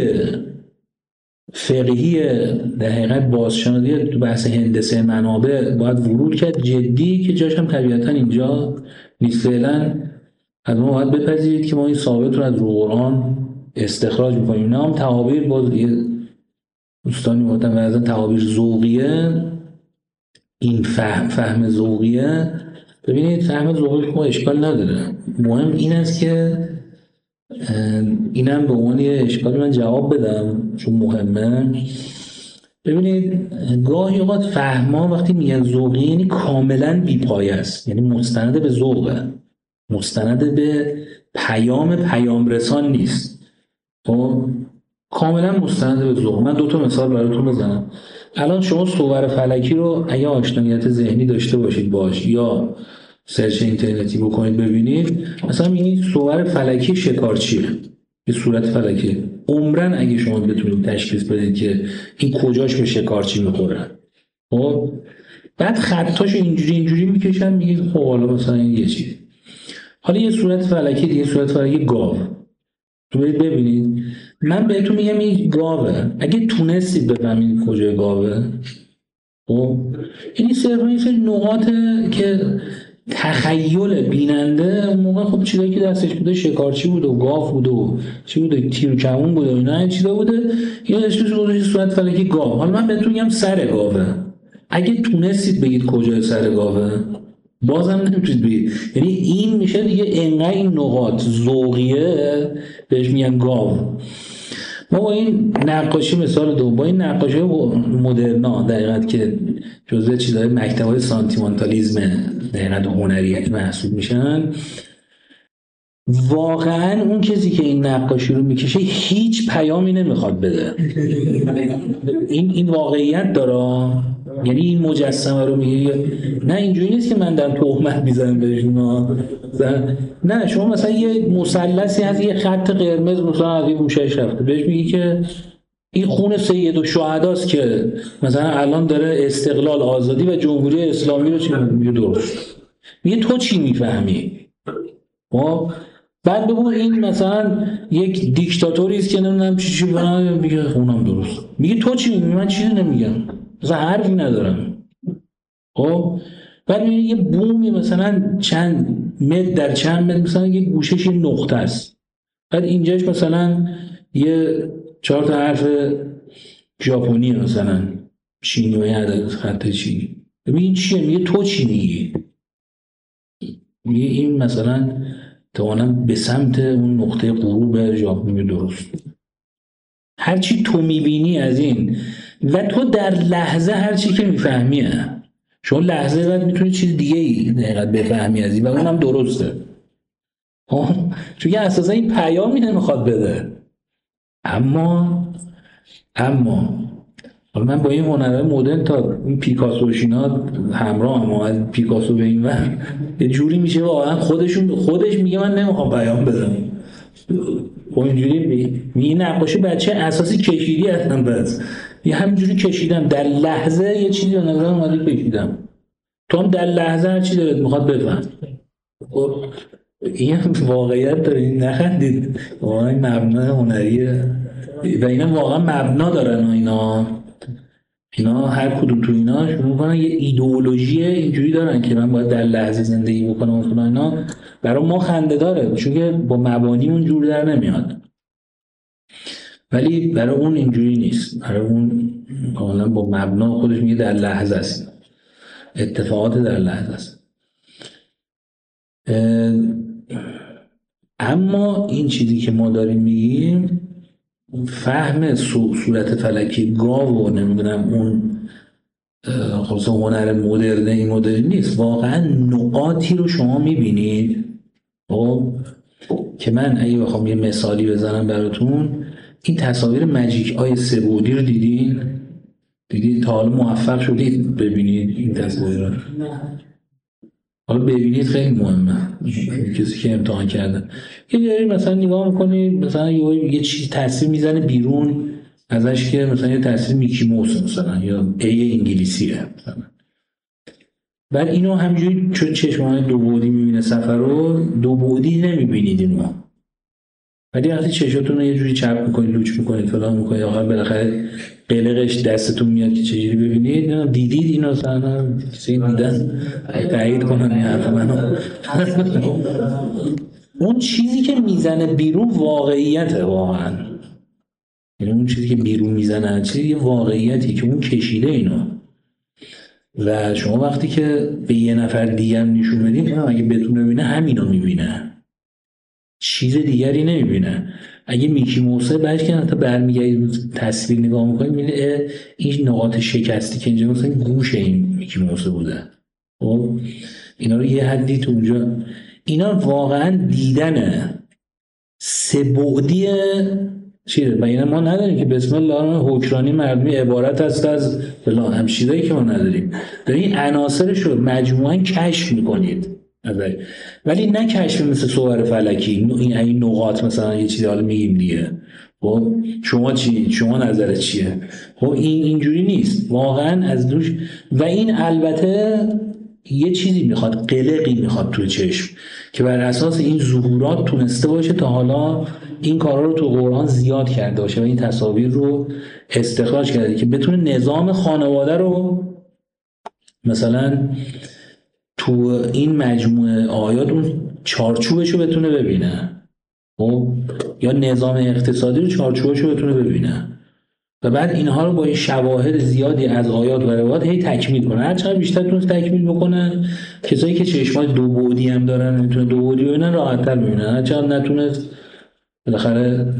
فقهی در حقیقت بازشناسی تو بحث هندسه منابع باید ورود کرد جدی، که جاش هم طبیعتا اینجا نیست. فعلا از ما باید بپذیرید که ما این ثابت رو از رو قرآن استخراج میکنیم. نه هم تعابیر، باز یه دوستانی بودن بعضا تعابیر ذوقیه، این فهم ذوقیه. ببینید فهم ذوقی ما اشکال نداره، مهم این است که اینم به عنوان یه اشکالی من جواب بدم چون مهمه. ببینید گاهی اوقات فهم‌ها وقتی میگن ذوقی یعنی کاملا بی‌پایه است، یعنی مستند به ذوقه، مستند به پیام رسان نیست. خب کاملا مستند به ذوق. من دو تا مثال براتون بزنم. الان شما صور فلکی رو اگه آشناییت ذهنی داشته باشید باش یا سرچ اینترنتی بکنید ببینید، مثلا این صور فلکی شکارچیه، یه صورت فلکی، عمرن اگه شما بتونید تشخیص بدید که این کجاش به شکارچی میخوره. خب بعد خطاشو اینجوری میکشن، میگید خب حالا مثلا این یه چیز. حالا یه صورت فلکی دیگه، صورت فلکی گاو، تو برید ببینید. من بهتون میگم این گاوه، اگه تونستید بفهمید کجای گاوه، خب این صرفا یه سری نقاطه که تخیل بیننده اون موقع خب چیزایی که دستش بوده شکارچی بوده و گاو بوده و چی بوده، تیر و کمون بوده و اینا، این چیزا بوده، یا اسمش گذاشته صورت فلکی گاو. حالا من بهتون میگم سر گاوه، اگه تونستید بگید کجای سر گاوه بازم نمیتونید بگید. یعنی این میشه دیگه انقدر این نقاط ذوقیه بهش میگن گاو. ما با این نقاشی مثال دوم، با این نقاشی مدرنا در حقیقت که جزء چیزهای مکتب‌های سانتیمانتالیسم در حقیقت هنری محسوب میشن، واقعا اون کسی که این نقاشی رو میکشه هیچ پیامی نمیخواد بده. این واقعیت داره. یعنی این مجسمه رو میگه، نه اینجوری نیست که من دارم تهمت میزنم بهشون، نه شما مثلا یه مثلثی هست، یه خط قرمز مثلا از این گوشه‌اش رفته، بهش میگی که این خون سید الشهداست که مثلا الان داره استقلال، آزادی و جمهوری اسلامی رو چی میگه؟ درست. میگه تو چی میفهمی؟ بعد بگو این مثلا یک دیکتاتوری است که نمیدونم چی بنا، میگه اونم درست. میگه تو چی میگی؟ من چیزی نمیگم، مثلا حرفی ندارم. خب بعد میگه یه بومی مثلا چند متر در چند متر، مثلا یه گوشش یه نقطه است، بعد اینجاش مثلا یه 4 تا حرف ژاپنی مثلا چینی و یه خط چینی. میگه این چیه؟ میگه تو چی میگی؟ میگه این مثلا توانم به سمت اون نقطه غروب ژاپنی درست. هرچی تو میبینی از این و تو در لحظه هرچی که میفهمیه، شما لحظه بعد میتونی چیز دیگه ای دقیقا بفهمی از این و اونم درسته، چون که اساسا این پیامی نمیخواد بده. اما حالا من با این هنرهای مدرن تا این پیکاسو و شینا همراه هم، از پیکاسو به این ور یه جوری میشه واقعا خودش میگه من نمیخوام پیام بدم. خب اینجوری میگه نقاشی بچه اساسی کشیدی هستم، بس یه همینجوری کشیدم در لحظه یه چیزی رو نظرم اومده کشیدم، تو هم در لحظه هر چی دارد میخواد بفهم. این واقعیت داره، نخندید، واقعا مبنای هنریه و اینا واقعا مبنا دارن و اینا هر کدوم تو اینا شروع میکنن یه ایدئولوژی اینجوری دارن که من باید در لحظه زندگی بکنم و اینا. برای ما خنده داره چون که با مبانیمون جور در نمیاد، ولی برای اون اینجوری نیست. برای اون کاملا با مبنا خودش میگه در لحظه است، اتفاقات در لحظه است. اما این چیزی که ما داریم میگیم فهم صورت فلکی گاو و نمیدونم اون خلاصه هنر مدرن این مدرن نیست. واقعا نقاطی رو شما میبینید که من اگه بخوام یه مثالی بزنم براتون، این تصاویر ماجیک های سه‌بعدی رو دیدید تا حالا موفق شدید ببینید این تصاویر رو؟ حالا ببینید خیلی مهمه. کسی که امتحان کرده یه جایی مثلا نگاه میکنید، مثلا یه چیز تاثیر میزنه بیرون ازش که مثلا یه تاثیر میکی موس مثلا یا ای انگلیسیه مثلا، بعد اینو همجوری چون چشمانه دو بعدی میبینه سفر رو دو بعدی نمیبینید اینو، ولی وقتی چشاتون رو یه جوری چپ میکنید لوچ میکنید فلان میکنید آخر بالاخره قلقش دستتون میاد که چجوری ببینید. دیدید اینو مثلا کسی دیدن تایید کنن این حرف منو. اون چیزی که میزنه بیرون واقعیته واقعا، یعنی اون چیزی که بیرون میزنه چیزی یه واقعیتی که اون کشیده اینو، و شما وقتی که به یه نفر دیگر نشون بدید اگه بتونه ببینه همینو میبینه، چیز دیگری نمیبینه. اگه میکی موسه بعد که حتی برمیگردید تصویر نگاه میکنید میبینید این نقاط شکستی که اینجا مثلا گوش این میکی موسه بوده. خب اینا رو یه حدی تو اونجا اینا واقعا دیدنه سه‌بعدی چیه و اینا ما نداریم که بسم الله حکرانی مردمی عبارت است از فلان، هم چیزایی که ما نداریم. دارین عناصرش رو مجموعاً کشف میکنید ولی نه کشف مثل صور فلکی این نقاط مثلا یه چیزی حالا میگیم دیگه خب شما چی؟ شما نظرت چیه؟ خب این اینجوری نیست واقعا از دوش. و این البته یه چیزی میخواد، قلقی میخواد توی چشم که بر اساس این ظهورات تونسته باشه تا حالا این کارا رو تو قرآن زیاد کرده باشه و این تصاویر رو استخراج کرده که بتونه نظام خانواده رو مثلا تو این مجموعه آیات اون چارچوبش رو بتونه ببینه یا نظام اقتصادی رو چارچوبش رو بتونه ببینه و بعد اینها رو با این شواهد زیادی از آیات و روایات هی تکمیل کنه. هر چقدر بیشتر تونست تکمیل بکنن کسایی که چشمای دو بعدی هم دارن میتونه دو بعدی ببینن راحت‌تر ببینن، هر چقدر نتونست بالاخره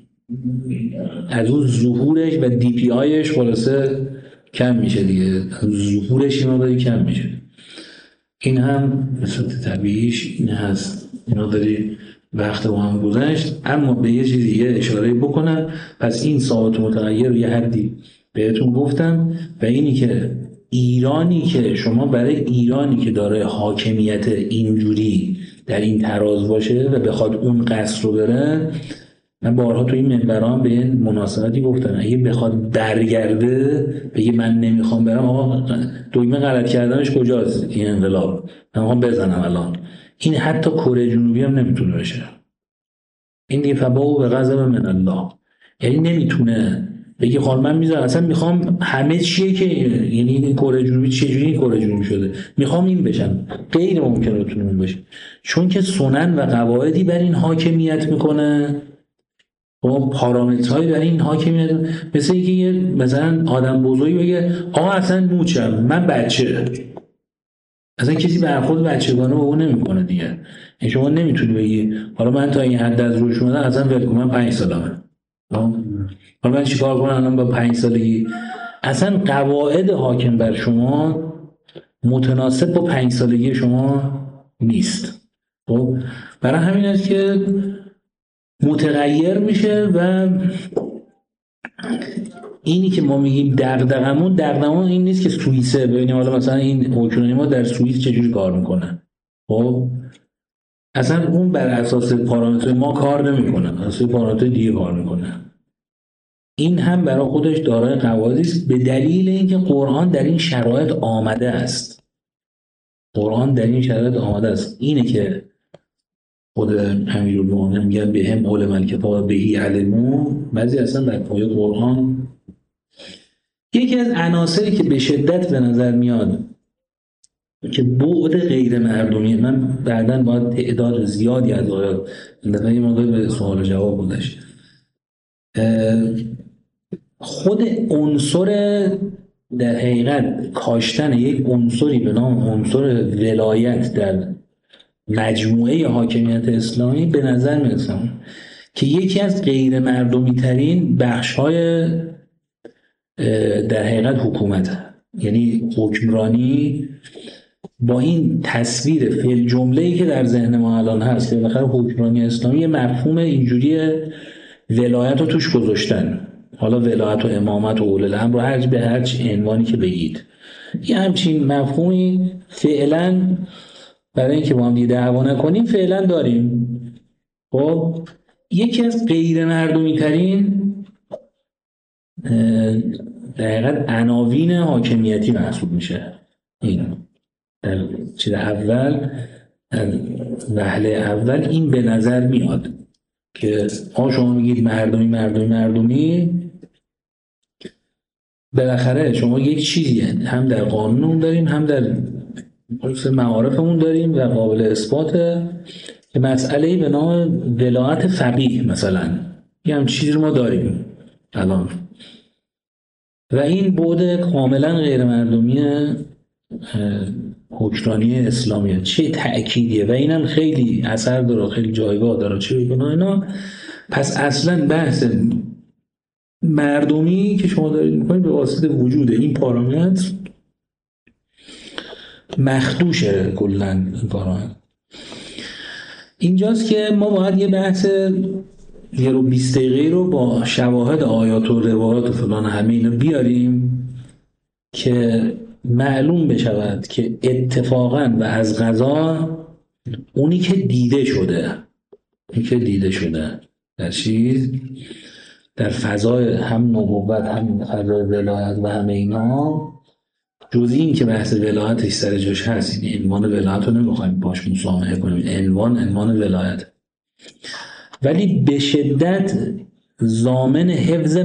از اون ظهورش و دی پی آیش خلاصه کم میشه دیگه، ظهورش اینا داری کم میشه. این هم بسیط طبیعیش این هست. اینا داری وقت با هم گذشت، اما به یه چیزی یه اشاره بکنم. پس این ثابت متغیر رو یه حدی بهتون گفتم و اینی که ایرانی که شما برای ایرانی که داره حاکمیت اینجوری در این تراز باشه و بخواد اون قصر رو بره، من بارها تو این منبرام به این مناسبتی گفتم اگه بخواد برگرده بگه من نمیخوام برم، آقا دکمه غلط کردنش کجاست؟ این انقلاب من میخوام بزنم الان. این حتی کره جنوبی هم نمیتونه بشه. این دیگه فباء به غضب من الله، یعنی نمیتونه بگه خب من میذارم اصلا میخوام همه چیه که یعنی این کره جنوبی چجوری کره جنوبی شده میخوام این بشم، غیر ممکنه بتونه اون بشه، چون که سنن و قواعدی بر این حاکمیت میکنه و پارامترهایی برای این حاکمیت. مثل اینکه مثلا آدم بزرگی بگه آقا اصلا موچم من بچه، اصلا کسی برخورد بچگانه با اون نمیکنه دیگه. این شما نمیتونی بگی حالا من تا این حد از روش اومدم اصلا ول کنم، من 5 سالمه حالا من چیکار کنم الان با 5 سالگی؟ اصلا قواعد حاکم بر شما متناسب با 5 سالگی شما نیست. خب برای همین است که متغیر میشه و اینی که ما میگیم دغدغمون این نیست که سوئیسه ببینیم حالا مثلا این حکمرانی ما در سوئیس چجوری کار میکنه. خب اصلا اون بر اساس پارامتر ما کار نمیکنه، اساس پارامتر دیگه کار میکنه. این هم برای خودش دارای قواعدی است به دلیل اینکه قرآن در این شرایط آمده است. قرآن در این شرایط آمده است. اینه که خود امیرالمومنین میگن به هم علم الکتاب بهی علمو، بعضی اصلا در پای قرآن. یکی از عناصری که به شدت به نظر میاد که بعد غیر مردمی، من بعداً باید تعداد زیادی از آیات دفعه موضوع به سوال جواب بودش، خود عنصر در حقیقت کاشتن یک عنصری به نام عنصر ولایت در مجموعه حاکمیت اسلامی به نظر میرسه که یکی از غیر مردمی ترین بخش های در حقیقت حکومت، یعنی حکمرانی، با این تصویر فعل جمله‌ای که در ذهن ما الان هست که بالاخره حکمرانی اسلامی مفهوم اینجوری ولایت رو توش گذاشتن، حالا ولایت و امامت و اولل امر رو هر به هر عنوانی که بگید، یه همچین مفهومی فعلا برای اینکه با هم دعوا نکنیم فعلا داریم. خب یکی از غیر مردمی ترین در حقیقت عناوین حاکمیتی محسوب میشه این در چیز اول، در وهله اول این به نظر میاد که شما میگید مردمی بالاخره شما یک چیزی هم در قانونمون داریم هم در معارفمون داریم و قابل اثباته که مسئله‌ای به نام ولایت فقیه مثلا یه هم چیزی رو ما داریم الان و این بعد کاملا غیر مردمی حکمرانی اسلامیه چه تأکیدیه و اینم خیلی اثر داره، خیلی جایگاه داره چه بکنه اینا. پس اصلا بحث مردمی که شما دارید میکنید به واسطه وجود این پارامتر مخدوشه کلا این پارامتر. اینجاست که ما باید یه بحث 20 دقیقه‌ای رو با شواهد آیات و روایات و فلان همه اینا بیاریم که معلوم بشود که اتفاقا و از قضا اونی که دیده شده در چیز در فضای هم نبوت هم فضای ولایت و همه اینا، جز این که بحث ولایتش سر جاش هست، این عنوان ولایت رو نمیخوایم باش مسامحه کنیم، عنوان ولایت، ولی به شدت ضامن حفظ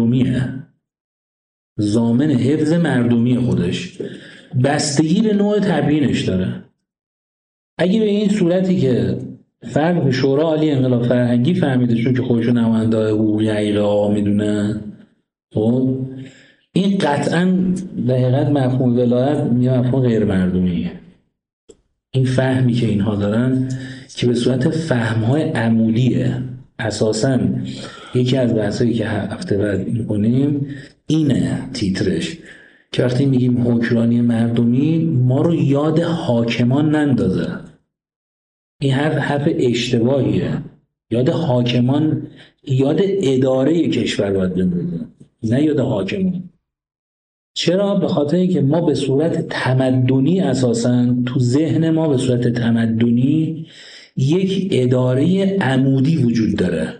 مردمیه خودش، بستگی به نوع تبیینش داره. اگه به این صورتی که فرق شورای عالی انقلاب فرهنگی فهمیده چون که خودشون نماینده حقوقی حقیقه آقا میدونن، خب این قطعاً در حقیقت مفهوم ولایت یه مفهوم غیر مردمیه. این فهمی که اینها دارن که به صورت فهم‌های عمودیه، اساساً یکی از بحثایی که هفته بعد می‌کنیم اینه تیترش، که وقتی میگیم حکمرانی مردمی ما رو یاد حاکمان نندازه. این حرف اشتباهیه. یاد حاکمان، یاد اداره کشور باید بندازه، نه یاد حاکمان. چرا؟ به خاطر اینکه ما به صورت تمدنی اساساً تو ذهن ما به صورت تمدنی یک اداره عمودی وجود داره.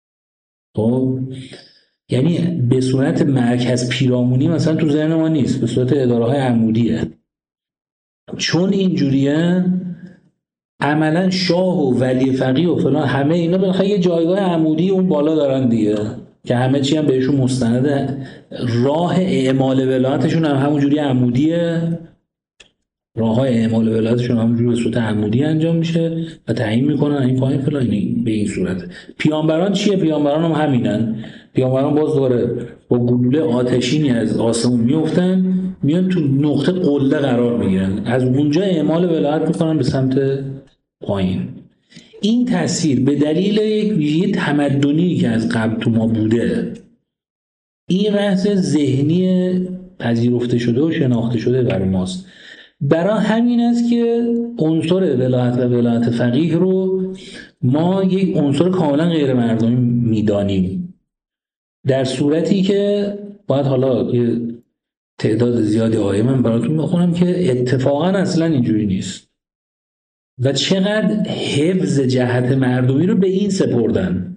خب یعنی به صورت مرکز پیرامونی مثلا تو ذهن ما نیست، به صورت اداره های عمودیه. چون اینجوریه عملا شاه و ولی فقیه و فلان همه اینا بالاخره یه جایگاه عمودی اون بالا دارن دیگه که همه چی هم بهشون مستنده. راه اعمال ولایتشون هم همونجوری عمودیه، راه‌های اعمال ولایتشون همونجوری به صورت عمودی انجام میشه و تعیین میکنن این پایین فلان به این صورت. پیامبران چیه؟ پیامبران هم همینن. پیامبران باز دوباره با گلوله آتشینی از آسمون میافتن، میان تو نقطه قله قرار میگیرن، از اونجا اعمال ولایت میکنن به سمت پایین. این تاثیر به دلیل یک تمدنی که از قبل تو ما بوده، این بحث ذهنی پذیرفته شده و شناخته شده برای ماست. برای همین است که عنصر ولایت و ولایت فقیه رو ما یک عنصر کاملا غیر مردمی میدانیم، در صورتی که باید حالا یه تعداد زیادی آیه من براتون بخونم که اتفاقا اصلا اینجوری نیست و چقدر حفظ جهت مردمی رو به این سپردن.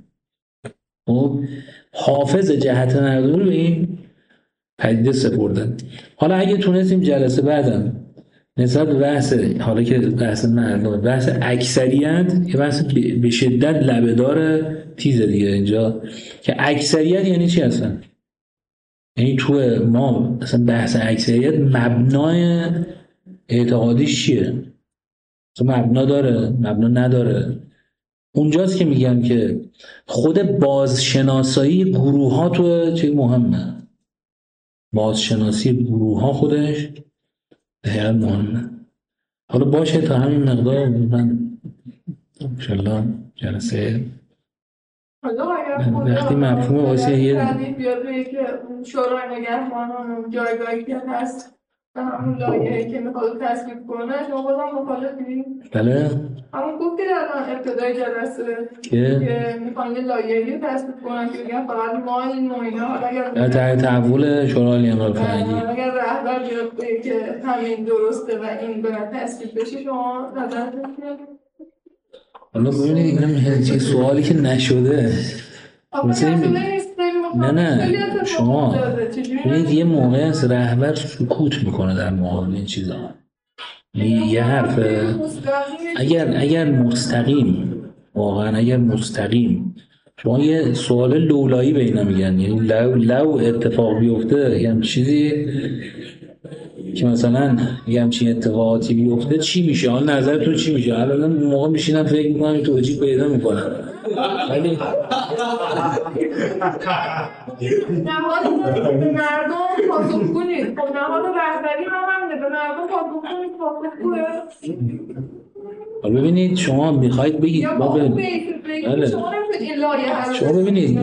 حافظ جهت مردمی رو به این پدیده سپردن. حالا اگه تونستیم جلسه بعدم نسبت به بحث، حالا که بحث مردم، بحث اکثریت یه بحث به شدت لبه‌دار تیزه دیگه اینجا، که اکثریت یعنی چی اصلا؟ یعنی تو ما مثلا بحث اکثریت مبنای اعتقادیش چیه؟ مثلا مبنا داره، مبنا نداره. اونجاست که میگم که خود بازشناسایی گروه ها تو چه مهمه. بازشناسی گروه ها خودش خیلی مهمه. حالا باشه تا همین مقدار من انشالله جلسه وقتی مفهوم واسه یه بیاد که شورای نگهبانان جایگاهی که هست و همون لایحه‌ای که میخواد تصویب کنه شما بازم مخالفی؟ بله همون گفتید الان ابتدای جلسه که میخوان یه لایحه‌ای تصویب کنن که بگن فقط ما این نوعیه حالا اگر تحول شورای امرال فرهنگی اگر رهبر بیاد که همین درسته و این باید تصویب بشه شما نظرتون چیه؟ حالا ببینید اینم چه سوالی که نشده. نه شما ببینید یه موقع از رهبر سکوت میکنه در مقابل این چیزا. یه حرف اگر مستقیم، واقعا اگر مستقیم شما یه سوال لولایی به اینا میگن، یعنی لو اتفاق بیفته یه چیزی که مثلا یه همچین اتفاقاتی بیفته چی میشه؟ حال نظرتون چی میشه؟ الان موقع میشینم فکر میکنم توجیه پیدا میکنم ولی نهاد به مردم پاسخ کنید. خب نهاد رهبری هم به مردم پاسخ کنید، پاسخ کنید. حالا ببینید شما میخواید بگید شما ببینید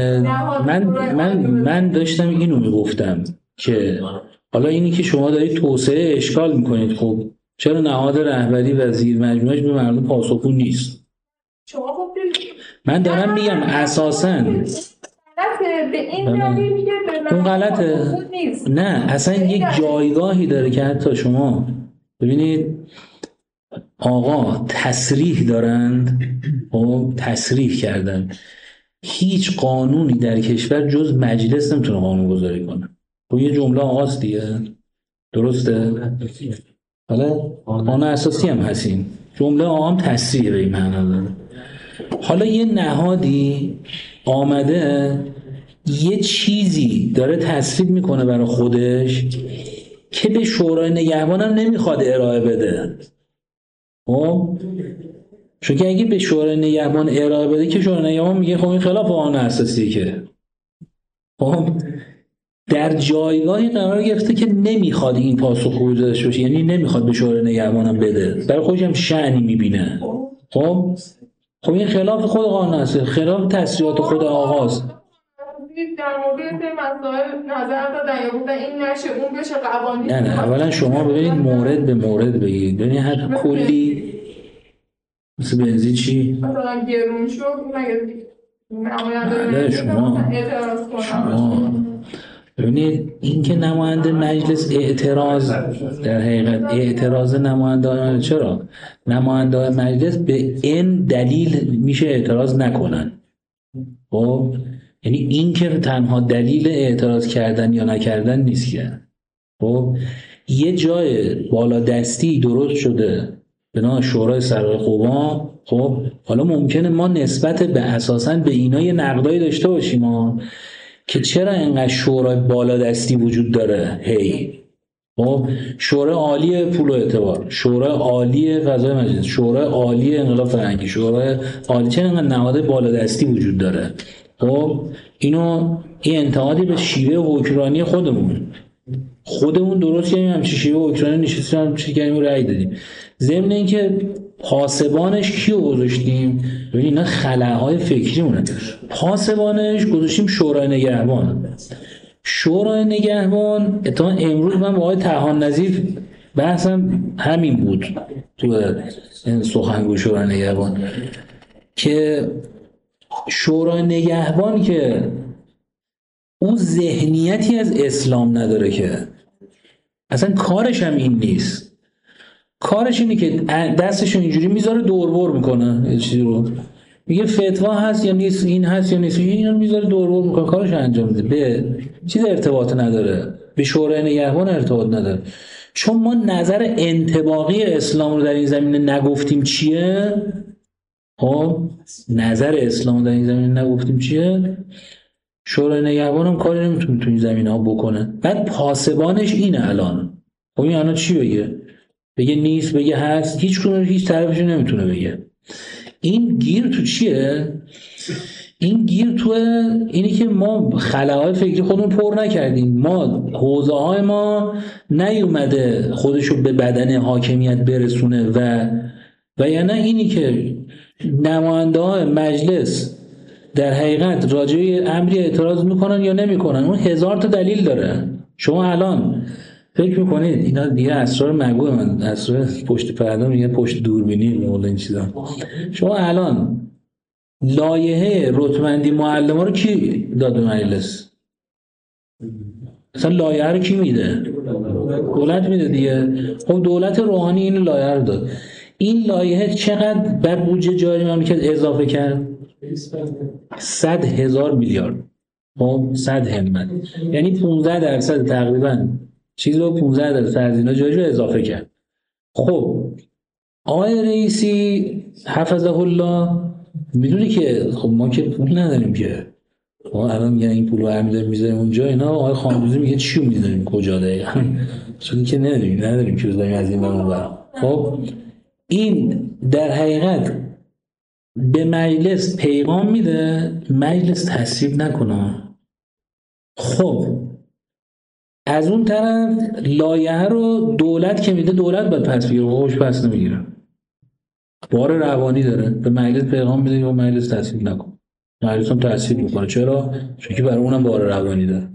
من داشتم اینو میگفتم که حالا اینی که شما دارید توسعه اشکال میکنید، خب چرا نهاد رهبری و زیر مجموعش به مردم پاسخگو نیست؟ من دارم میگم اساساً به این دلیل میگه اون غلطه. نه اصلا یک جایگاهی داره که حتی شما ببینید آقا تصریح دارند و تصریح کردن هیچ قانونی در کشور جز مجلس نمیتونه قانون گذاری کنه. خب یه جمله آغاز دیگه درسته؟ حالا قانون اساسی هم هستیم، جمله آقام تصریح به این معنا داره. حالا یه نهادی آمده یه چیزی داره تصویب میکنه برای خودش که به شورای نگهبان هم نمیخواد ارائه بده. خب چون که اگه به شورای نگهبان ارائه بده که شورای نگهبان میگه خب این خلاف قانون اساسی که خب در جایگاهی قرار گرفته که نمیخواد این پاسخگو داشته باشه، یعنی نمیخواد به شورای نگهبان هم بده، برای خودش هم شأنی میبینه. خب این خلاف خود قانون اساسی، خلاف تصریحات خود آغاز. در مورد مسائل نظر دادن یا گفتن این نشه اون بشه قوانین. نه اولا شما ببینید مورد به مورد بگید. ببینید هر کلی مثل بنزین چی؟ مثلا گرون شد نه شما ببینید این که نماینده مجلس اعتراض در حقیقت اعتراض نماینده چرا؟ نماینده مجلس به این دلیل میشه اعتراض نکنن. خب یعنی این که تنها دلیل اعتراض کردن یا نکردن نیست که خب یه جای بالادستی درست شده به نام شورای سرای قوا. خب حالا ممکنه ما نسبت به اساساً به اینا یه نقدایی داشته باشیم که چرا اینقدر شورای بالادستی وجود داره. خب شورای عالی پول و اعتبار، شورای عالی فضای مجلس، شورای عالی انقلاب فرهنگی، شورای عالی، چرا اینقدر نهاد بالادستی وجود داره؟ خب این انتقادی به شیوه حکمرانی خودمون درست کردیم، همچین شیوه حکمرانی نشستیم همچین کردیم و رأی دادیم. ضمن اینکه پاسبانش کیو گذاشتیم؟ ببین اینا خلاهای فکری مونه. پاسبانش گذاشتیم شورای نگهبان. شورای نگهبان تا امروز من با آقای طحان نظیر بحثم همین بود تو این سخنگوی شورای نگهبان که شورای نگهبان که اون ذهنیتی از اسلام نداره، که اصلا کارش هم این نیست. کارش اینه که دستشو اینجوری میذاره دوربر میکنه، یه چیزی رو میگه فتوا هست یا نیست، این هست یا نیست، اینو میذاره دوربر میکنه، کارش انجام میده، به چیز ارتباط نداره، به شورای نگهبان ارتباط نداره. چون ما نظر انطباقی اسلام رو در این زمینه نگفتیم چیه، خب نظر اسلام در این زمینه نگفتیم چیه، شورای نگهبان هم کاری نمیتونه تو این زمینه ها بکنه. بعد پاسبانش اینه الان. خب این الان چی بگه؟ بگه نیست، بگه هست، هیچ طرفش نمیتونه بگه. این گیر تو چیه؟ این گیر تو اینی که ما خلاهای فکری خودمون پر نکردیم، ما حوزه های ما نیومده خودشو به بدن حاکمیت برسونه و یا نه اینی که نماینده های مجلس در حقیقت راجع امری اعتراض میکنن یا نمیکنن. اون هزار تا دلیل داره. شما الان فکر میکنید اینا دیگه اسرار مگو من، اسرار پشت پرده میگه پشت دوربینی مولا این چیزا. شما الان لایحه رتبه‌بندی معلم‌ها رو کی داد به مجلس؟ مثلا لایحه رو کی میده؟ دولت میده دیگه. خب دولت روحانی این لایحه رو داد. این لایحه چقدر بر بودجه جاری مملکت اضافه کرد؟ 100,000 میلیارد. خب 100 همت، یعنی 15% تقریبا چیز رو 15% از اینا جاری رو اضافه کرد. خب آقای رئیسی حفظه الله میدونی که خب ما که پول نداریم که، ما الان میگن این پول رو برمی‌داریم میذاریم اونجا، اینا آقای خامنه‌ای میگه چی رو میذاریم کجا دقیقاً، چون که نداریم که بذاریم از این برون برم. خب این در حقیقت به مجلس پیغام میده مجلس تصویب نکنه. خب از اون طرف لایحه رو دولت که میده دولت باید پس بگیره، خوش پس نمیگیره، بار روانی داره، به مجلس پیغام میده و مجلس تصویب نکن، مجلس هم تصویب میکنه. چرا؟ چون که برای اونم بار روانی داره.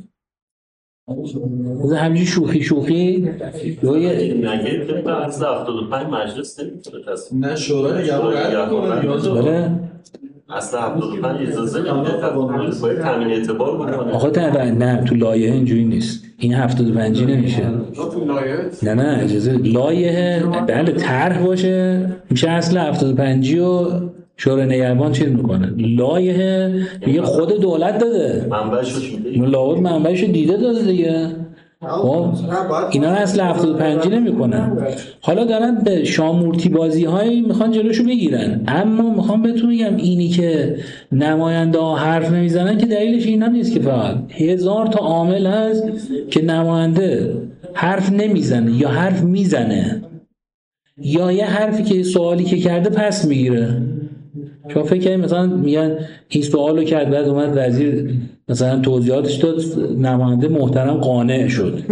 همینجوری شوخی نگه که از 75 مجلس نمیتونه تصویب، نه شورای نگهبان اصلا 75 اجازه نمیده، باید تامین اعتبار بکنه. آخه نه تو لایحه اینجوری نیست، این 75 نمیشه. نه اجازه لایحه بله طرح باشه میشه اصل 75 و شورای نگهبان چیز میکنه. لایحه دیگه خود دولت داده، منبعش میده، لابد منبعش دیده داده دیگه. خب اینا اصل 75 نمیکنن. حالا دارن به شامورتی بازی هایی میخوان جلوشو بگیرن، اما میخوام بهتون بگم اینی که نماینده ها حرف نمیزنن که دلیلش اینا نیست که فقط 1000 تا عامل هست که نماینده حرف نمیزنه یا حرف میزنه یا یه حرفی که سوالی که کرده پس میگیره. شما فکر کنید مثلا میگن این سوالو کرد بعد اومد وزیر مثلا توضیحاتش داد نماینده محترم قانع شد،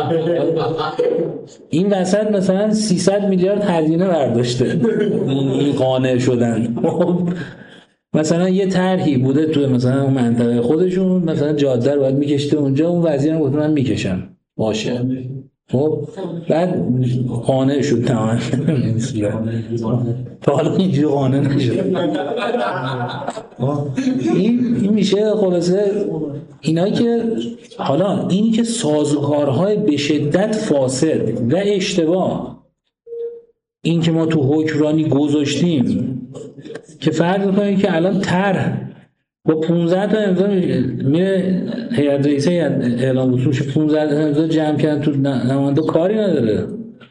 این وسط مثلا 300 میلیارد هزینه برداشته این قانع شدن. مثلا یه طرحی بوده تو مثلا اون منطقه خودشون، مثلا جاده رو باید میکشته اونجا، اون وزیر هم گفت من میکشم باشه. خب بعد قانع شد تمام. تا حالا اینجوری قانع نشد. این میشه خلاصه اینایی که حالا اینی که سازوکارهای به شدت فاسد و اشتباه این که ما تو حکمرانی گذاشتیم که فرض می‌کنیم که الان طرح با 15 تا امضا میره هیئت رئیسه اعلام وصول شه، 15 تا امضا جمع کردن تو نماینده کاری نداره.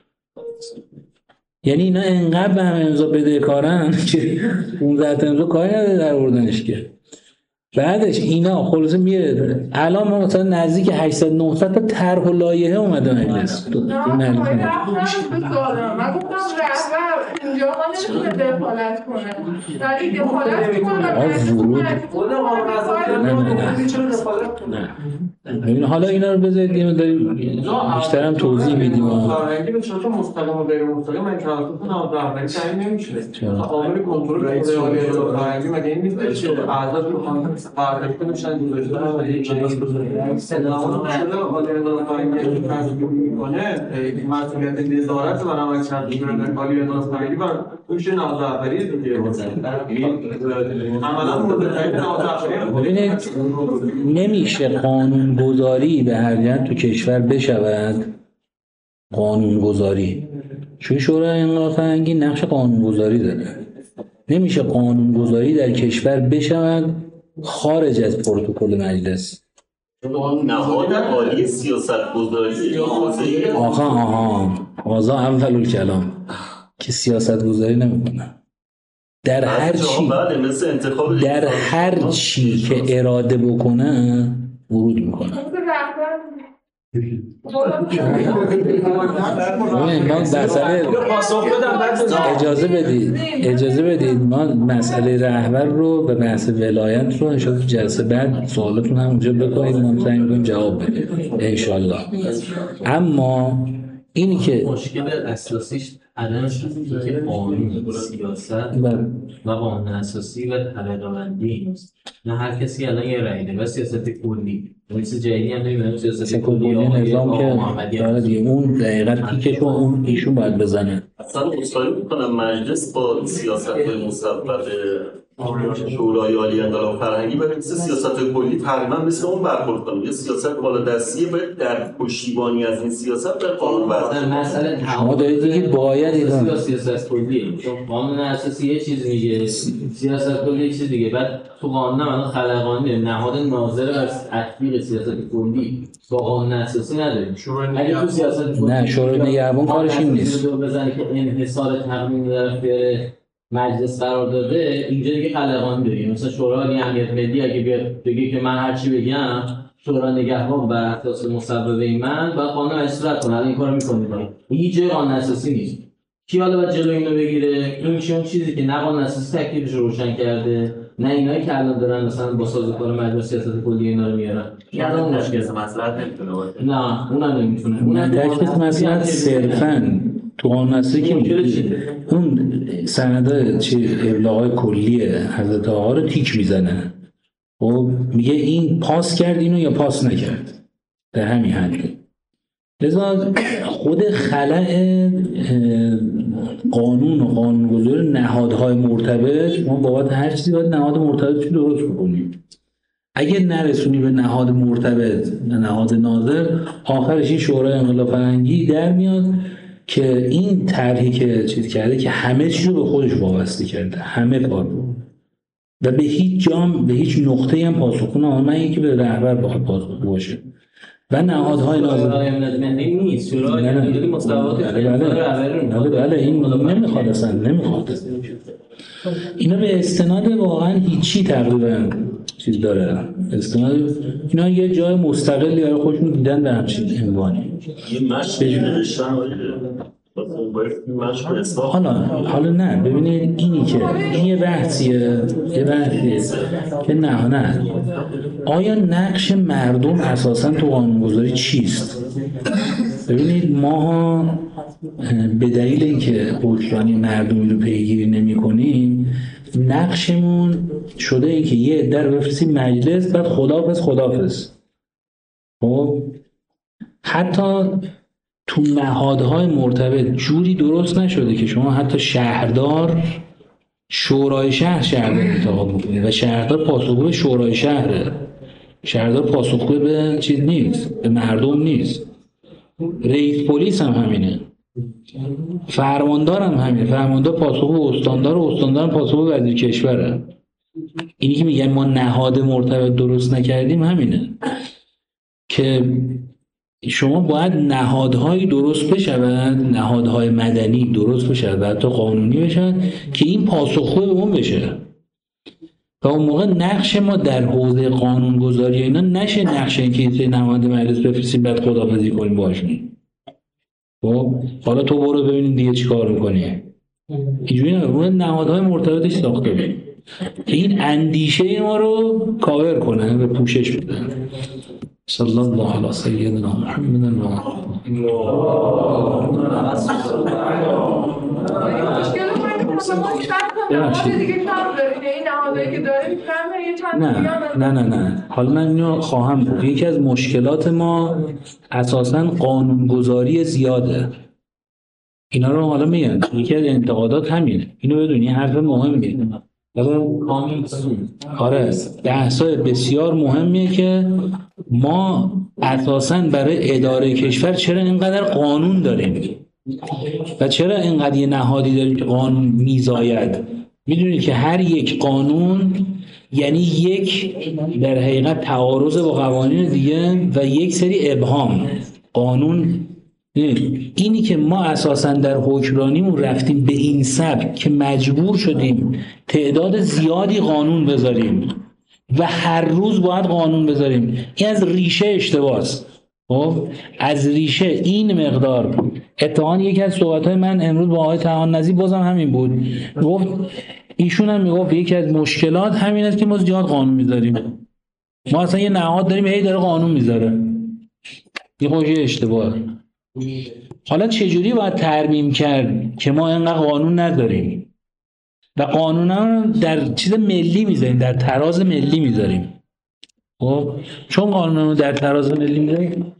یعنی اینا انقدر به همه امضا بدهکارن که 15 تا امضا کاری نداره در آوردنش که. بعدش اینا خلاصه میره الان ما مثلا نزدیک 800 900 تا طرح و لایحه اومده مجلس. من گفتم رهبر اینجا نمیتونه دخالت کنه، ولی دخالت کنه. ببین حالا اینا رو بذارید دیگه داریم بیشتر هم توضیح میدیم. فرهنگی به صورت مستقیم و غیر مستقیم من توسط نامزدی تعیین نمیشه. عامل کنترل رئیس جمهوری فرهنگی مگه این نیست که اعضا میخوان فرهنگی بشن گذاشته و یک سلامت شده حالا اداره فرهنگی تصمیم میکنه مسئولیت نظارت بر عمل چندین کالی اداره فرهنگی بر میشه نامزدی دیگه. عملا مدت نامزدی نمیشه قانونگذاری به هر جهت تو کشور بشود. قانونگذاری چون شورای انقلاب فرهنگی نقش قانونگذاری داره. نمیشه قانونگذاری در کشور بشود خارج از پروتکل مجلس. نهاد عالی سیاست گذاری آقا اول الکلام که سیاست گذاری نمیکنه در هر چی که اراده بکنه ورود میکنه. اجازه بدید ما مسئله رهبر رو و بحث ولایت رو انشاءالله جلسه بعد سوالتون هم اونجا بکنید، ما سعی می‌کنیم جواب بدیم انشاءالله. اما اینی که مشکل اساسیش عدم که قانون سیاست و قانون اساسی و طبقه‌بندی نیست. نه هر کسی الان یه رأی داره و سیاست کلی مثل جدیدی هم نمی‌دونم سیاست کلی نظام که داره دیگه اون دقیقاً تیکش اون ایشون باید بزنه. اصلا اصلاحی میکنم مجلس با سیاست‌های مستقبل شورای عالی انقلاب فرهنگی باید مثل سیاست کلی تقریبا مثل اون برخورد کنه. یه سیاست بالادستیه باید در پشتیبانی از این سیاست در قانون وضع. شما دارید دیگه باید ایران سیاست کلی چون قانون اساسی یه چیز میگه، سیاست کلی یه چیز دیگه. بعد تو قانون هم خلقانی نهاد ناظر بر تطبیق سیاست کلی با قانون اساسی نداریم. اگه تو سیاست نه شورای نگهبان کارش این نیست بزنه که انحصار تقنینی در اختیار مجلس قرار داده، اینجا دیگه خلقانی داریم. مثلا شورای امنیت ملی اگه بیاد بگه که من هر چی بگم شورای نگهبان بر اساس مصوبه من باید قانون اصلاح کنه، این کارو می‌کنه. هیچ جای قانون اساسی نیست. کی حالا باید جلوی اینو بگیره؟ این میشه اون چیزی که نه قانون اساسی تکلیفش رو روشن کرده، نه اینایی که الان دارن مثلا با سازوکار مجلس سیاست کلی اینا رو میارن. یعنی اون مشکل مصلحت نمیتونه باشه. نه اونم نمیتونه. اونم تکلیف مصلحت صرفاً تو قانون اساسی که اون سند ابلاغ‌های کلی حضرت آقا رو تیک میزنه. خب میگه این پاس کرد اینو یا پاس نکرد، در همین حد. لذا خود خلأ قانون و قانونگذاری نهادهای مرتبط، ما بابت هر چیزی باید نهاد مرتبط رو درست بکنیم. اگه نرسونی به نهاد مرتبط نهاد ناظر، آخرش این شورای انقلاب فرهنگی در میاد که این طرحی که چیز کرده که همه چیز رو به خودش وابسته کرده، همه کار رو، و به هیچ جام به هیچ نقطه‌ای هم پاسخگو نه، اینکه به رهبر بخواد پاسخگو باشه و نهادهای ناظر نیست. شورای انقلابی مصوبات بله این نمیخواد اصلا نمیخواد. اینا به استناد واقعا هیچی تقریبا چیز داره، استناد اینا یه جای مستقلی برای خودشون دیدن به همچین عنوانی. یه مشکلی نوشتن حالا نه ببینید اینی که این یه بحثیه که نه آیا نقش مردم اساسا تو قانونگذاری چیست؟ ببینید ما به دلیل اینکه حکمرانی مردمی رو پیگیری نمی کنیم، نقشمون شده این که یه عده رو بفرستیم مجلس، بعد خداحافظ. خب حتی تو نهادهای مرتبط جوری درست نشده که شما حتی شهردار شورای شهر انتخاب بکنید و شهردار پاسخگو به شورای شهره، شهردار پاسخگو به چیز نیست، به مردم نیست. رئیس پلیس هم همینه، فرماندار هم همینه، فرماندار پاسخگو به استاندار و استاندار پاسخگو به وزیر کشوره. اینی که میگن ما نهاد مرتبط درست نکردیم همینه که شما باید نهادهایی درست بشوند، نهادهای مدنی درست بشوند و حتی قانونی بشوند که این پاسخگو به اون بشه و اون موقع نقش ما در حوزه قانونگذاری اینا نشه نقش این که نماینده مجلس بفرستیم بعد خداحافظی کنیم باشون. خب حالا تو برو ببینیم دیگه چی کار میکنی. اینجوری نه، نهادهای مرتبطش ساخته بید که این اندیشه ما رو کاور کنه و پوشش بده. صلی الله علی سیدنا محمد و نه حالا من اینو خواهم بود. یکی از مشکلات ما اساساً قانونگذاری زیاده. اینا رو حالا میگن یکی از انتقادات همینه، اینو بدونی حرف مهمیه. آره بحثای بسیار مهمیه که ما اساساً برای اداره کشور چرا اینقدر قانون داریم و چرا اینقدر یه نهادی داریم که قانون میزاید. میدونید که هر یک قانون یعنی یک در حقیقت تعارض با قوانین دیگه و یک سری ابهام. قانون اینی که ما اساسا در حکمرانیمون رفتیم به این سبک که مجبور شدیم تعداد زیادی قانون بذاریم و هر روز باید قانون بذاریم. این از ریشه اشتباهه. خب از ریشه این مقدار. اتفاقاً یکی از صحبت‌های من امروز با آقای طحان نظیف بازم همین بود. گفت ایشون هم میگفت یکی از مشکلات همین است که ما زیاد قانون میذاریم. ما اصلا یه نهاد داریم هی داره قانون میذاره. این خودش اشتباهه. حالا چجوری باید ترمیم کرد که ما اینقدر قانون نداریم و قانونا در چیز ملی میذاریم، در تراز ملی میذاریم. خب چون قانونا رو در تراز ملی میذاریم